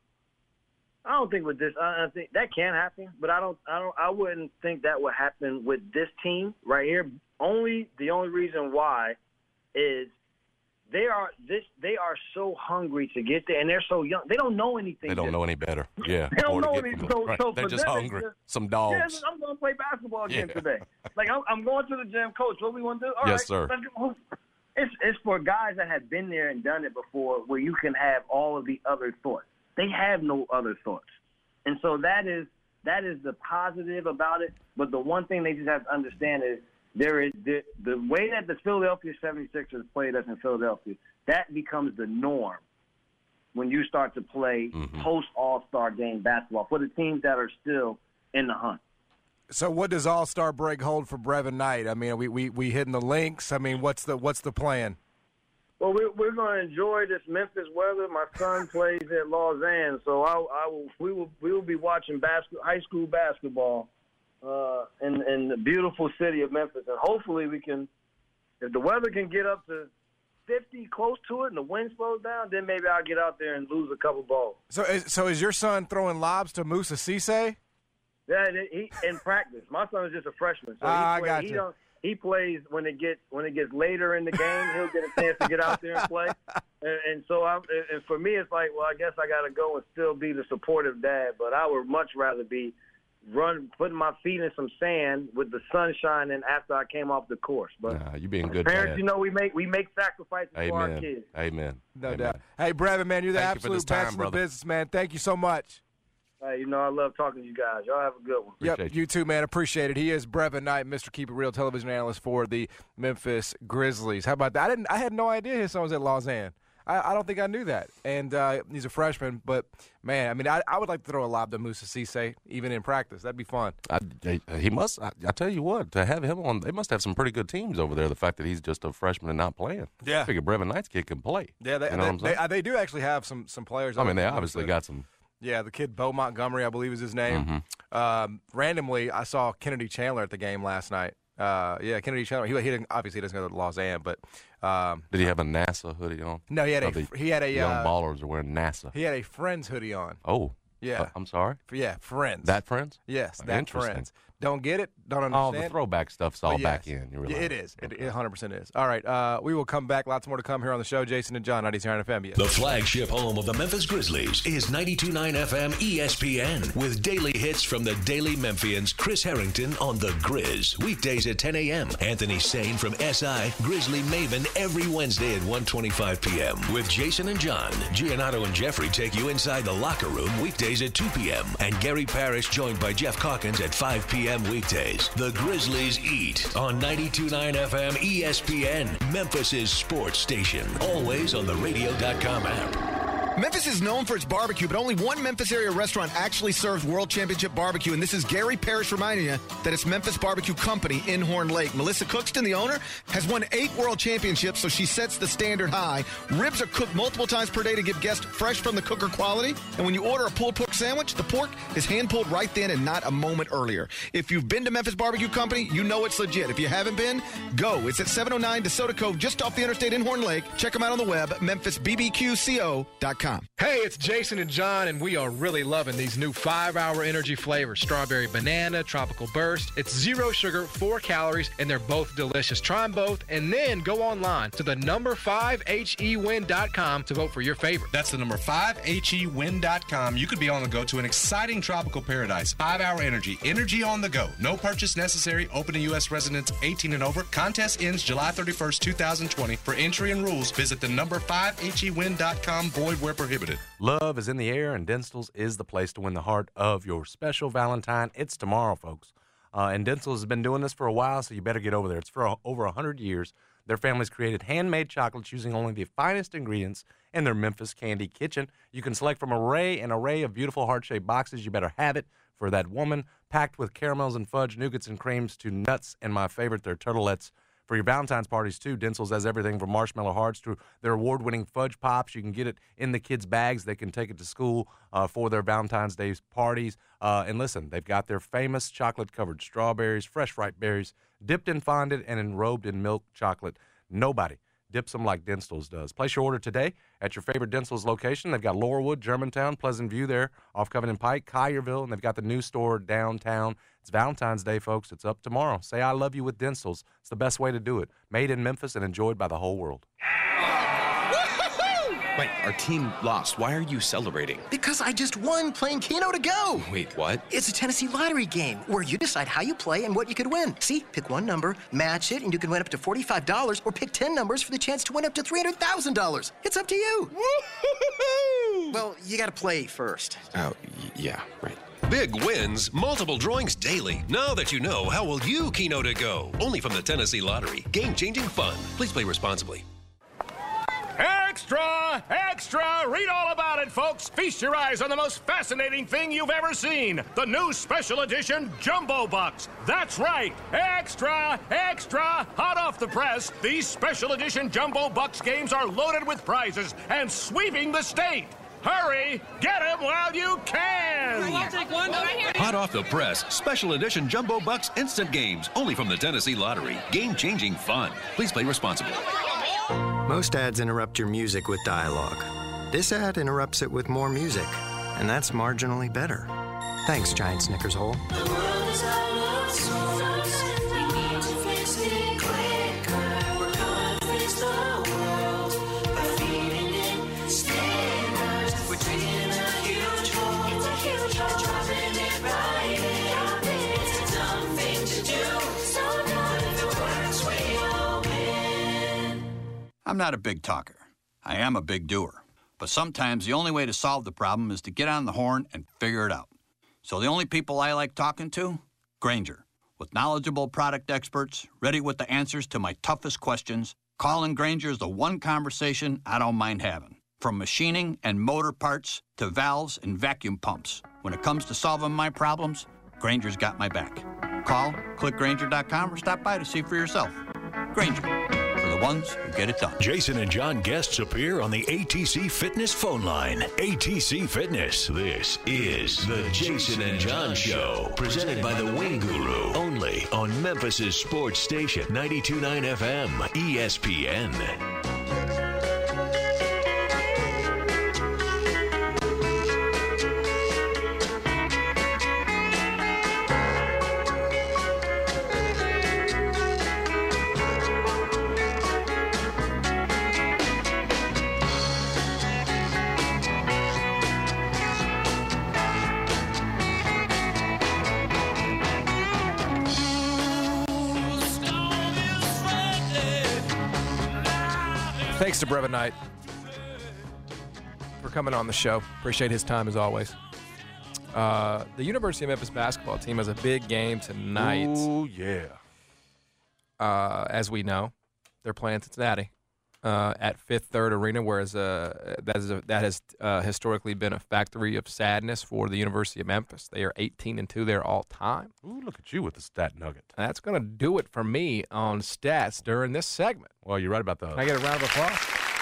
I don't think with this. I think that can happen, but I wouldn't think that would happen with this team right here. The only reason why is they are so hungry to get there, and they're so young. They don't know anything. They don't know any better. Yeah, they don't know anything. So they're just hungry. Some dogs. Yeah, I'm going to play basketball again today. Like I'm going to the gym, coach. What we want to do? All yes, right, sir. Let's go. It's for guys that have been there and done it before, where you can have all of the other thoughts. They have no other thoughts. And so that is the positive about it. But the one thing they just have to understand is the way that the Philadelphia 76ers played us in Philadelphia, that becomes the norm when you start to play post-All-Star game basketball for the teams that are still in the hunt. So what does All-Star break hold for Brevin Knight? I mean, we hitting the links? I mean, what's the plan? Well, we're going to enjoy this Memphis weather. My son plays at Lausanne, so we will be watching high school basketball in the beautiful city of Memphis, and hopefully we can, if the weather can get up to 50, close to it, and the wind slows down, then maybe I'll get out there and lose a couple balls. So is your son throwing lobs to Moussa Cisse? Yeah, he in practice. My son is just a freshman, so he plays when it gets later in the game. He'll get a chance to get out there and play. And so for me, it's like, well, I guess I got to go and still be the supportive dad. But I would much rather be putting my feet in some sand with the sun shining after I came off the course. But you being good parents, dad. we make sacrifices for our kids. Amen. No doubt. Hey, Brevin, man, you're the absolute best in the business, man. Thank you so much. Hey, I love talking to you guys. Y'all have a good one. Yep, you too, man. Appreciate it. He is Brevin Knight, Mr. Keep It Real television analyst for the Memphis Grizzlies. How about that? I had no idea his son was at Lausanne. I don't think I knew that. And he's a freshman, but, man, I mean, I would like to throw a lob to Moussa Cisse, even in practice. That'd be fun. He must. I tell you what, to have him on, they must have some pretty good teams over there, the fact that he's just a freshman and not playing. Yeah. I figure Brevin Knight's kid can play. Yeah, they do actually have some players. I mean, they obviously got some. Yeah, the kid Bo Montgomery, I believe is his name. Mm-hmm. Randomly, I saw Kennedy Chandler at the game last night. Kennedy Chandler. He obviously doesn't go to Lausanne, but did he have a NASA hoodie on? No, he had a young ballers are wearing NASA. He had a Friends hoodie on. Oh, yeah. I'm sorry. Yeah, Friends. That Friends? Yes, that Friends. Don't get it. Don't understand. Oh, the throwback stuff's all back in. Yeah, it is. It 100% is. All right, we will come back. Lots more to come here on the show. Jason and John, 92.9 FM. Yes. The flagship home of the Memphis Grizzlies is 92.9 FM ESPN with daily hits from the Daily Memphians. Chris Harrington on The Grizz. Weekdays at 10 a.m. Anthony Sane from SI, Grizzly Maven every Wednesday at 1:25 p.m. With Jason and John, Giannato and Jeffrey take you inside the locker room weekdays at 2 p.m. And Gary Parrish joined by Jeff Calkins at 5 p.m. weekdays. The Grizzlies eat on 92.9 FM ESPN, Memphis' sports station. Always on the radio.com app. Memphis is known for its barbecue, but only one Memphis area restaurant actually serves World Championship barbecue, and this is Gary Parrish reminding you that it's Memphis Barbecue Company in Horn Lake. Melissa Cookston, the owner, has won 8 World Championships, so she sets the standard high. Ribs are cooked multiple times per day to give guests fresh from the cooker quality, and when you order a pulled pork sandwich, the pork is hand-pulled right then and not a moment earlier. If you've been to Memphis Barbecue Company, you know it's legit. If you haven't been, go. It's at 709 DeSoto Cove, just off the interstate in Horn Lake. Check them out on the web, memphisbbqco.com. Hey, it's Jason and John, and we are really loving these new 5-hour energy flavors. Strawberry banana, tropical burst. It's 0 sugar, 4 calories, and they're both delicious. Try them both, and then go online to the number 5HEWin.com to vote for your favorite. That's the number 5HEWin.com. You could be on the go to an exciting tropical paradise. 5-hour energy. Energy on the go. No purchase necessary. Open to U.S. residents 18 and over. Contest ends July 31st, 2020. For entry and rules, visit the number 5HEWin.com. Void where prohibited. Love is in the air, and Denzel's is the place to win the heart of your special Valentine. It's tomorrow, folks. And Denzel's has been doing this for a while, so you better get over there. It's for over 100 years. Their family's created handmade chocolates using only the finest ingredients in their Memphis Candy Kitchen. You can select from an array of beautiful heart-shaped boxes. You better have it for that woman, packed with caramels and fudge, nougats and creams to nuts, and my favorite, their turtlettes. For your Valentine's parties, too, Denzel's has everything from marshmallow hearts to their award-winning fudge pops. You can get it in the kids' bags. They can take it to school for their Valentine's Day parties. And listen, they've got their famous chocolate-covered strawberries, fresh ripe berries, dipped in fondant and enrobed in milk chocolate. Nobody dips them like Denzel's does. Place your order today at your favorite Denzel's location. They've got Laurelwood, Germantown, Pleasant View there off Covenant Pike, Collierville, and they've got the new store downtown. It's Valentine's Day, folks. It's up tomorrow. Say I love you with Denzel's. It's the best way to do it. Made in Memphis and enjoyed by the whole world. Wait, our team lost. Why are you celebrating? Because I just won playing Keno to Go. Wait, what? It's a Tennessee lottery game where you decide how you play and what you could win. See, pick one number, match it, and you can win up to $45, or pick 10 numbers for the chance to win up to $300,000. It's up to you. Woo-hoo-hoo! Well, you got to play first. Oh, yeah, right. Big wins, multiple drawings daily. Now that you know, how will you Keno to Go? Only from the Tennessee Lottery. Game-changing fun. Please play responsibly. Extra! Extra! Read all about it, folks. Feast your eyes on the most fascinating thing you've ever seen. The new special edition Jumbo Bucks. That's right. Extra! Extra! Hot off the press, these special edition Jumbo Bucks games are loaded with prizes and sweeping the state. Hurry! Get them while you can! I'll take one. Hot off the press, special edition Jumbo Bucks instant games. Only from the Tennessee Lottery. Game-changing fun. Please play responsibly. Most ads interrupt your music with dialogue. This ad interrupts it with more music, and that's marginally better. Thanks, Giant Snickers Hole. The world is out of sorts. We need to fix it quicker. We're gonna fix the world by feeding it Snickers. We're taking a huge hole. It's a huge hole. Dropping it right in. It's a dumb thing to do. So dumb. If it works, we all win. I'm not a big talker. I am a big doer. But sometimes the only way to solve the problem is to get on the horn and figure it out. So the only people I like talking to? Grainger. With knowledgeable product experts, ready with the answers to my toughest questions, calling Grainger is the one conversation I don't mind having. From machining and motor parts to valves and vacuum pumps. When it comes to solving my problems, Grainger's got my back. Call, click Grainger.com, or stop by to see for yourself. Grainger. For the ones who get it done. Jason and John guests appear on the ATC Fitness phone line. ATC Fitness. This is the Jason and John Show. Presented by the Wing Guru. Only on Memphis' sports station, 92.9 FM, ESPN. Thanks to Brevin Knight for coming on the show. Appreciate his time as always. The University of Memphis basketball team has a big game tonight. Ooh, yeah. As we know, they're playing Cincinnati at Fifth Third Arena, whereas that has historically been a factory of sadness for the University of Memphis. They are 18-2 there all time. Ooh, look at you with the stat nugget. That's going to do it for me on stats during this segment. Well, you're right about the. Can I get a round of applause?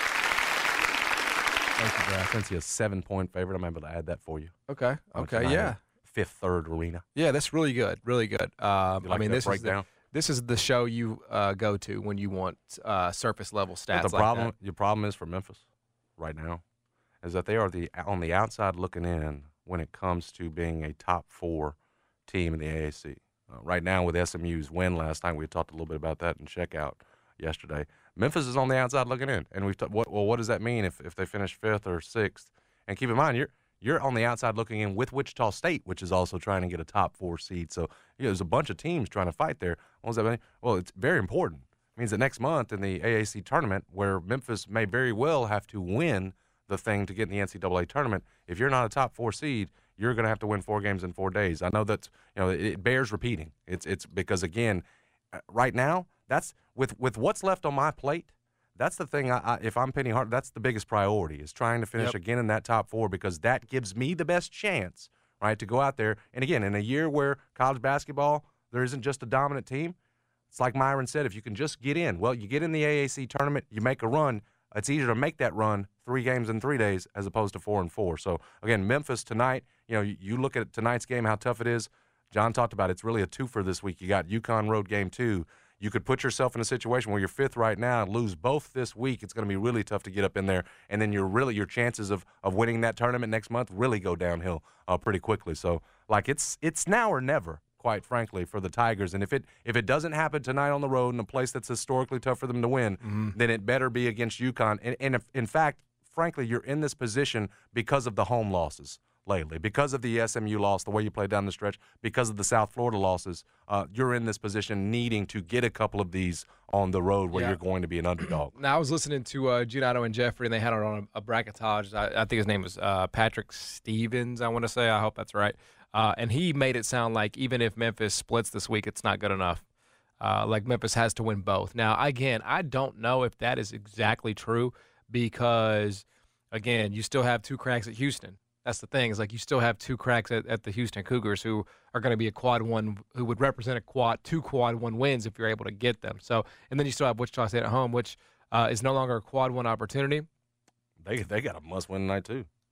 Thank you, Brad. Since you're a 7-point favorite, I'm able to add that for you. Okay. Yeah. Fifth Third Arena. Yeah, that's really good. Really good. I mean, this is the show you go to when you want surface level stats. Your problem is for Memphis right now is that they are on the outside looking in when it comes to being a top 4 team in the AAC. Right now, with SMU's win last night, we talked a little bit about that in checkout yesterday. Memphis is on the outside looking in, and we've what does that mean if they finish 5th or 6th? And keep in mind, you're on the outside looking in with Wichita State, which is also trying to get a top 4 seed. So there's a bunch of teams trying to fight there. What does that mean? Well, it's very important. It means that next month in the AAC tournament, where Memphis may very well have to win the thing to get in the NCAA tournament, if you're not a top 4 seed, you're going to have to win 4 games in 4 days. I know that it bears repeating. It's because, again, right now, that's with what's left on my plate. That's the thing. If I'm Penny Hart, that's the biggest priority is trying to finish again in that top 4 because that gives me the best chance, right, to go out there. And again, in a year where college basketball, there isn't just a dominant team. It's like Myron said, if you can just get in. Well, you get in the AAC tournament, you make a run. It's easier to make that run 3 games in 3 days as opposed to 4 and 4. So again, Memphis tonight. You look at tonight's game, how tough it is. John talked about it's really a twofer this week. You got UConn road game 2. You could put yourself in a situation where you're 5th right now and lose both this week. It's going to be really tough to get up in there, and then your chances of winning that tournament next month really go downhill pretty quickly. So it's now or never, quite frankly, for the Tigers. And if it doesn't happen tonight on the road in a place that's historically tough for them to win, then it better be against UConn. And if, in fact, frankly, you're in this position because of the home losses lately, because of the SMU loss, the way you played down the stretch, because of the South Florida losses, you're in this position needing to get a couple of these on the road where you're going to be an underdog. Now, I was listening to Giannotto and Jeffrey, and they had it on a bracketage. I think his name was Patrick Stevens, I want to say. I hope that's right. And he made it sound like even if Memphis splits this week, it's not good enough. Like Memphis has to win both. Now, again, I don't know if that is exactly true because, again, you still have 2 cracks at Houston. That's the thing. Is like you still have 2 cracks at the Houston Cougars who are going to be a quad 1, who would represent two quad 1 wins if you're able to get them. So, and then you still have Wichita State at home, which is no longer a quad 1 opportunity. They got a must win tonight too.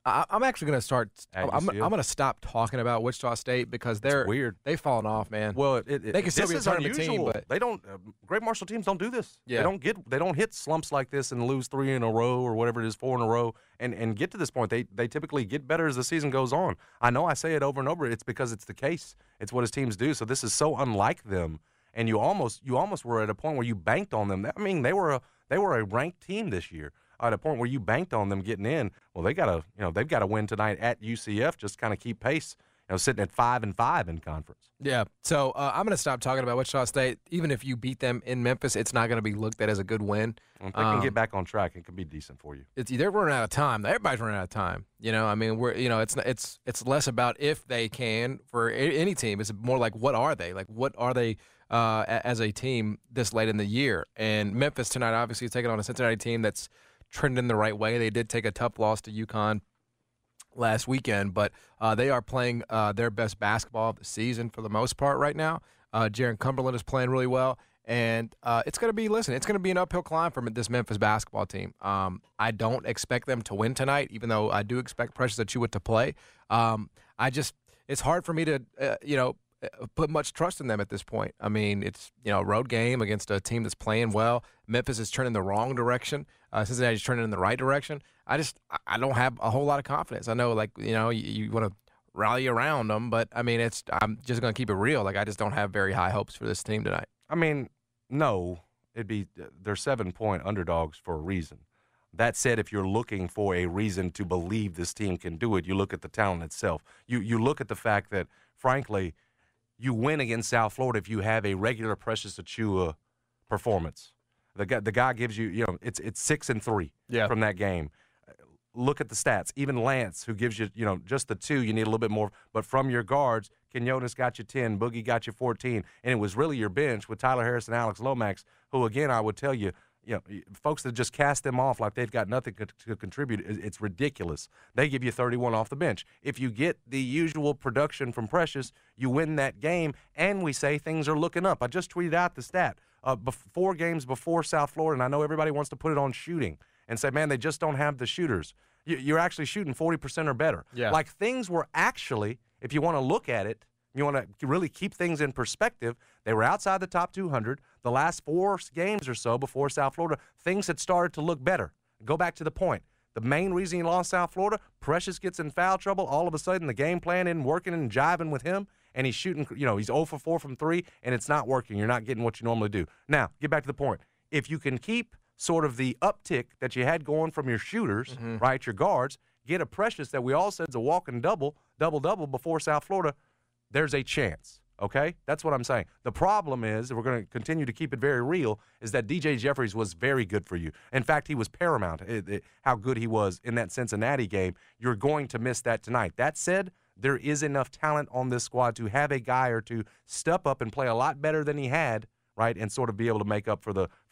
I'm actually going to start. I'm going to stop talking about Wichita State because they're weird. They've fallen off, man. Well, they can still be a tournament team, but they don't. Great Marshall teams don't do this. Yeah. They don't hit slumps like this and lose 3 in a row or whatever it is, 4 in a row, and get to this point. They typically get better as the season goes on. I know I say it over and over. It's because it's the case. It's what his teams do. So this is so unlike them, and you almost were at a point where you banked on them. I mean, they were a ranked team this year. At a point where you banked on them getting in, well, they've got to win tonight at UCF, just kind of keep pace, sitting at 5-5 in conference. Yeah. So I'm going to stop talking about Wichita State. Even if you beat them in Memphis, it's not going to be looked at as a good win. If they can get back on track, it can be decent for you. They're running out of time. Everybody's running out of time. I mean, it's less about if they can for any team. It's more like what are they? Like what are they as a team this late in the year? And Memphis tonight obviously is taking on a Cincinnati team that's trending the right way. They did take a tough loss to UConn last weekend, but they are playing their best basketball of the season for the most part right now. Jaron Cumberland is playing really well, and it's going to be an uphill climb for this Memphis basketball team. I don't expect them to win tonight, even though I do expect Precious Achiuwa to play. It's hard for me to, put much trust in them at this point. I mean, it's, a road game against a team that's playing well. Memphis is turning the wrong direction. Cincinnati's turning in the right direction. I don't have a whole lot of confidence. I know, you want to rally around them, but, I mean, I'm just going to keep it real. I just don't have very high hopes for this team tonight. I mean, no, they're 7-point underdogs for a reason. That said, if you're looking for a reason to believe this team can do it, you look at the talent itself. You look at the fact that, frankly, you win against South Florida if you have a regular Precious Achiuwa performance. The guy gives you, it's 6-3 from that game. Look at the stats. Even Lance, who gives you, just the 2, you need a little bit more. But from your guards, Quinones got you 10, Boogie got you 14, and it was really your bench with Tyler Harris and Alex Lomax, who, again, I would tell you, folks that just cast them off like they've got nothing to contribute, it's ridiculous. They give you 31 off the bench. If you get the usual production from Precious, you win that game, and we say things are looking up. I just tweeted out the stat. 4 games before South Florida, and I know everybody wants to put it on shooting and say, man, they just don't have the shooters. You're actually shooting 40% or better. Yeah. Like things were actually, if you want to look at it, you want to really keep things in perspective, they were outside the top 200. The last 4 games or so before South Florida, things had started to look better. Go back to the point. The main reason he lost South Florida, Precious gets in foul trouble. All of a sudden, the game plan isn't working and jiving with him, and he's shooting, he's 0 for 4 from 3, and it's not working. You're not getting what you normally do. Now, get back to the point. If you can keep sort of the uptick that you had going from your shooters, right, your guards, get a Precious that we all said is a walking double-double before South Florida, there's a chance, okay? That's what I'm saying. The problem is, we're going to continue to keep it very real, is that DJ Jeffries was very good for you. In fact, he was paramount, how good he was in that Cincinnati game. You're going to miss that tonight. That said, there is enough talent on this squad to have a guy or two step up and play a lot better than he had, right, and sort of be able to make up for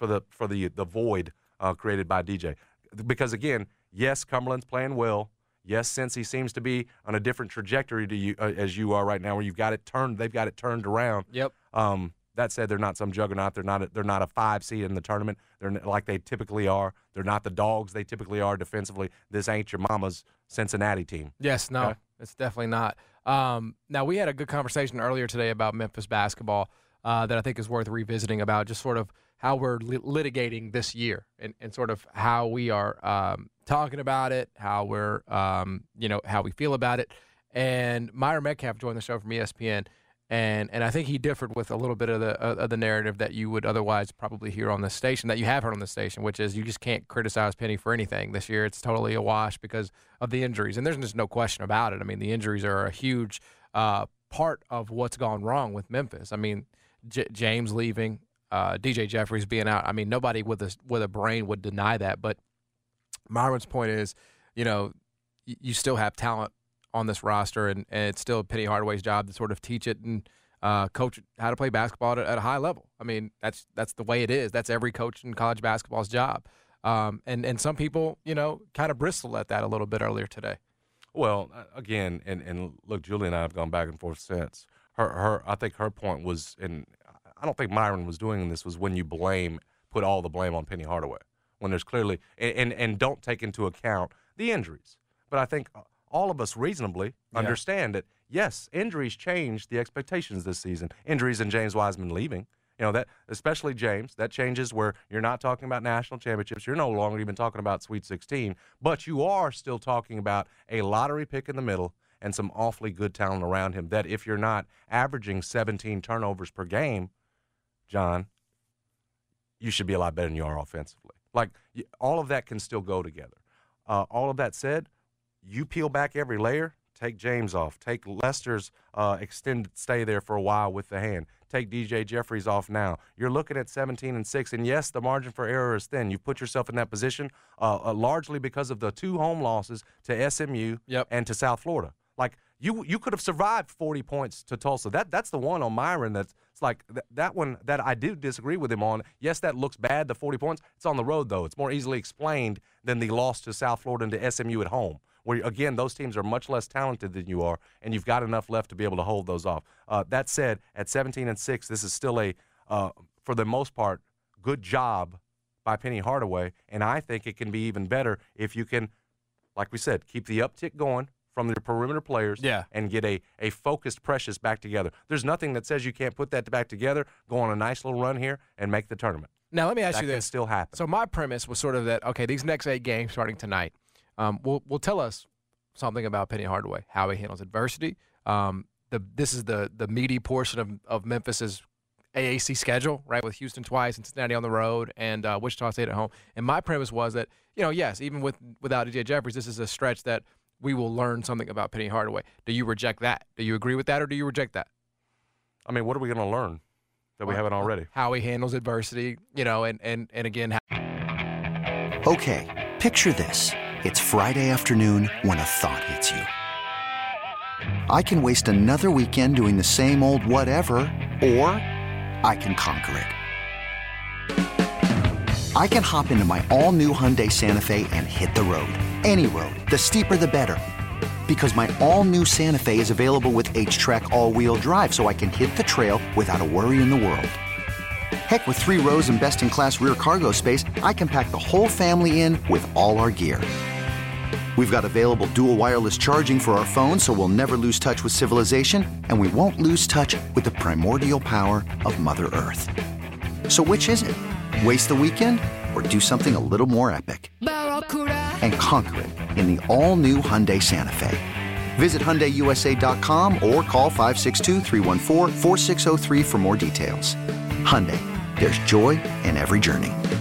the void created by DJ. Because, again, yes, Cumberland's playing well. Yes, since he seems to be on a different trajectory to you as you are right now, where they've got it turned around. Yep. That said, they're not some juggernaut. They're not a 5 seed in the tournament. They're like they typically are. They're not the dogs they typically are defensively. This ain't your mama's Cincinnati team. Yes, no, okay? It's definitely not. Now, we had a good conversation earlier today about Memphis basketball that I think is worth revisiting, about just sort of how we're litigating this year and sort of how we are talking about it, how we're, how we feel about it. And Myron Metcalf joined the show from ESPN, and I think he differed with a little bit of the narrative that you would otherwise probably hear on this station, that you have heard on this station, which is you just can't criticize Penny for anything this year. It's totally a wash because of the injuries, and there's just no question about it. I mean, the injuries are a huge part of what's gone wrong with Memphis. I mean, James leaving, DJ Jeffries being out. I mean, nobody with a brain would deny that. But Myron's point is, you still have talent on this roster, and it's still Penny Hardaway's job to sort of teach it and coach how to play basketball at a high level. I mean, that's the way it is. That's every coach in college basketball's job. And some people, kind of bristle at that a little bit earlier today. Well, again, and look, Julie and I have gone back and forth since. I think her point was, and I don't think Myron was doing this, was when you put all the blame on Penny Hardaway, when there's clearly, and don't take into account the injuries. But I think all of us reasonably understand that, yes, injuries changed the expectations this season. Injuries and James Wiseman leaving. That especially James, that changes where you're not talking about national championships. You're no longer even talking about Sweet 16, but you are still talking about a lottery pick in the middle and some awfully good talent around him that if you're not averaging 17 turnovers per game, John, you should be a lot better than you are offensively. Like, all of that can still go together. All of that said, you peel back every layer, take James off, take Lester's extended stay there for a while with the hand, take DJ Jeffries off now. You're looking at 17-6, and yes, the margin for error is thin. You've put yourself in that position largely because of the 2 home losses to SMU and to South Florida. Like, you could have survived 40 points to Tulsa. That's the one on Myron that's like that one that I do disagree with him on. Yes, that looks bad, the 40 points. It's on the road, though. It's more easily explained than the loss to South Florida and to SMU at home, where, again, those teams are much less talented than you are, and you've got enough left to be able to hold those off. That said, at 17-6, this is still a, for the most part, good job by Penny Hardaway, and I think it can be even better if you can, like we said, keep the uptick going from the perimeter players and get a focused Precious back together. There's nothing that says you can't put that back together, go on a nice little run here, and make the tournament. Now, let me ask you this. That can still happen. So my premise was sort of that, okay, these next 8 games starting tonight will tell us something about Penny Hardaway, how he handles adversity. This is the meaty portion of Memphis's AAC schedule, right, with Houston twice and Cincinnati on the road and Wichita State at home. And my premise was that, yes, even without DJ Jeffries, this is a stretch that we will learn something about Penny Hardaway. Do you reject that? Do you agree with that, or do you reject that? I mean, what are we going to learn that we haven't already? How he handles adversity, and again. Okay, picture this. It's Friday afternoon when a thought hits you. I can waste another weekend doing the same old whatever, or I can conquer it. I can hop into my all-new Hyundai Santa Fe and hit the road. Any road. The steeper, the better. Because my all-new Santa Fe is available with H-Track all-wheel drive, so I can hit the trail without a worry in the world. Heck, with 3 rows and best-in-class rear cargo space, I can pack the whole family in with all our gear. We've got available dual wireless charging for our phones, so we'll never lose touch with civilization, and we won't lose touch with the primordial power of Mother Earth. So which is it? Waste the weekend or do something a little more epic? And conquer it in the all-new Hyundai Santa Fe. Visit HyundaiUSA.com or call 562-314-4603 for more details. Hyundai, there's joy in every journey.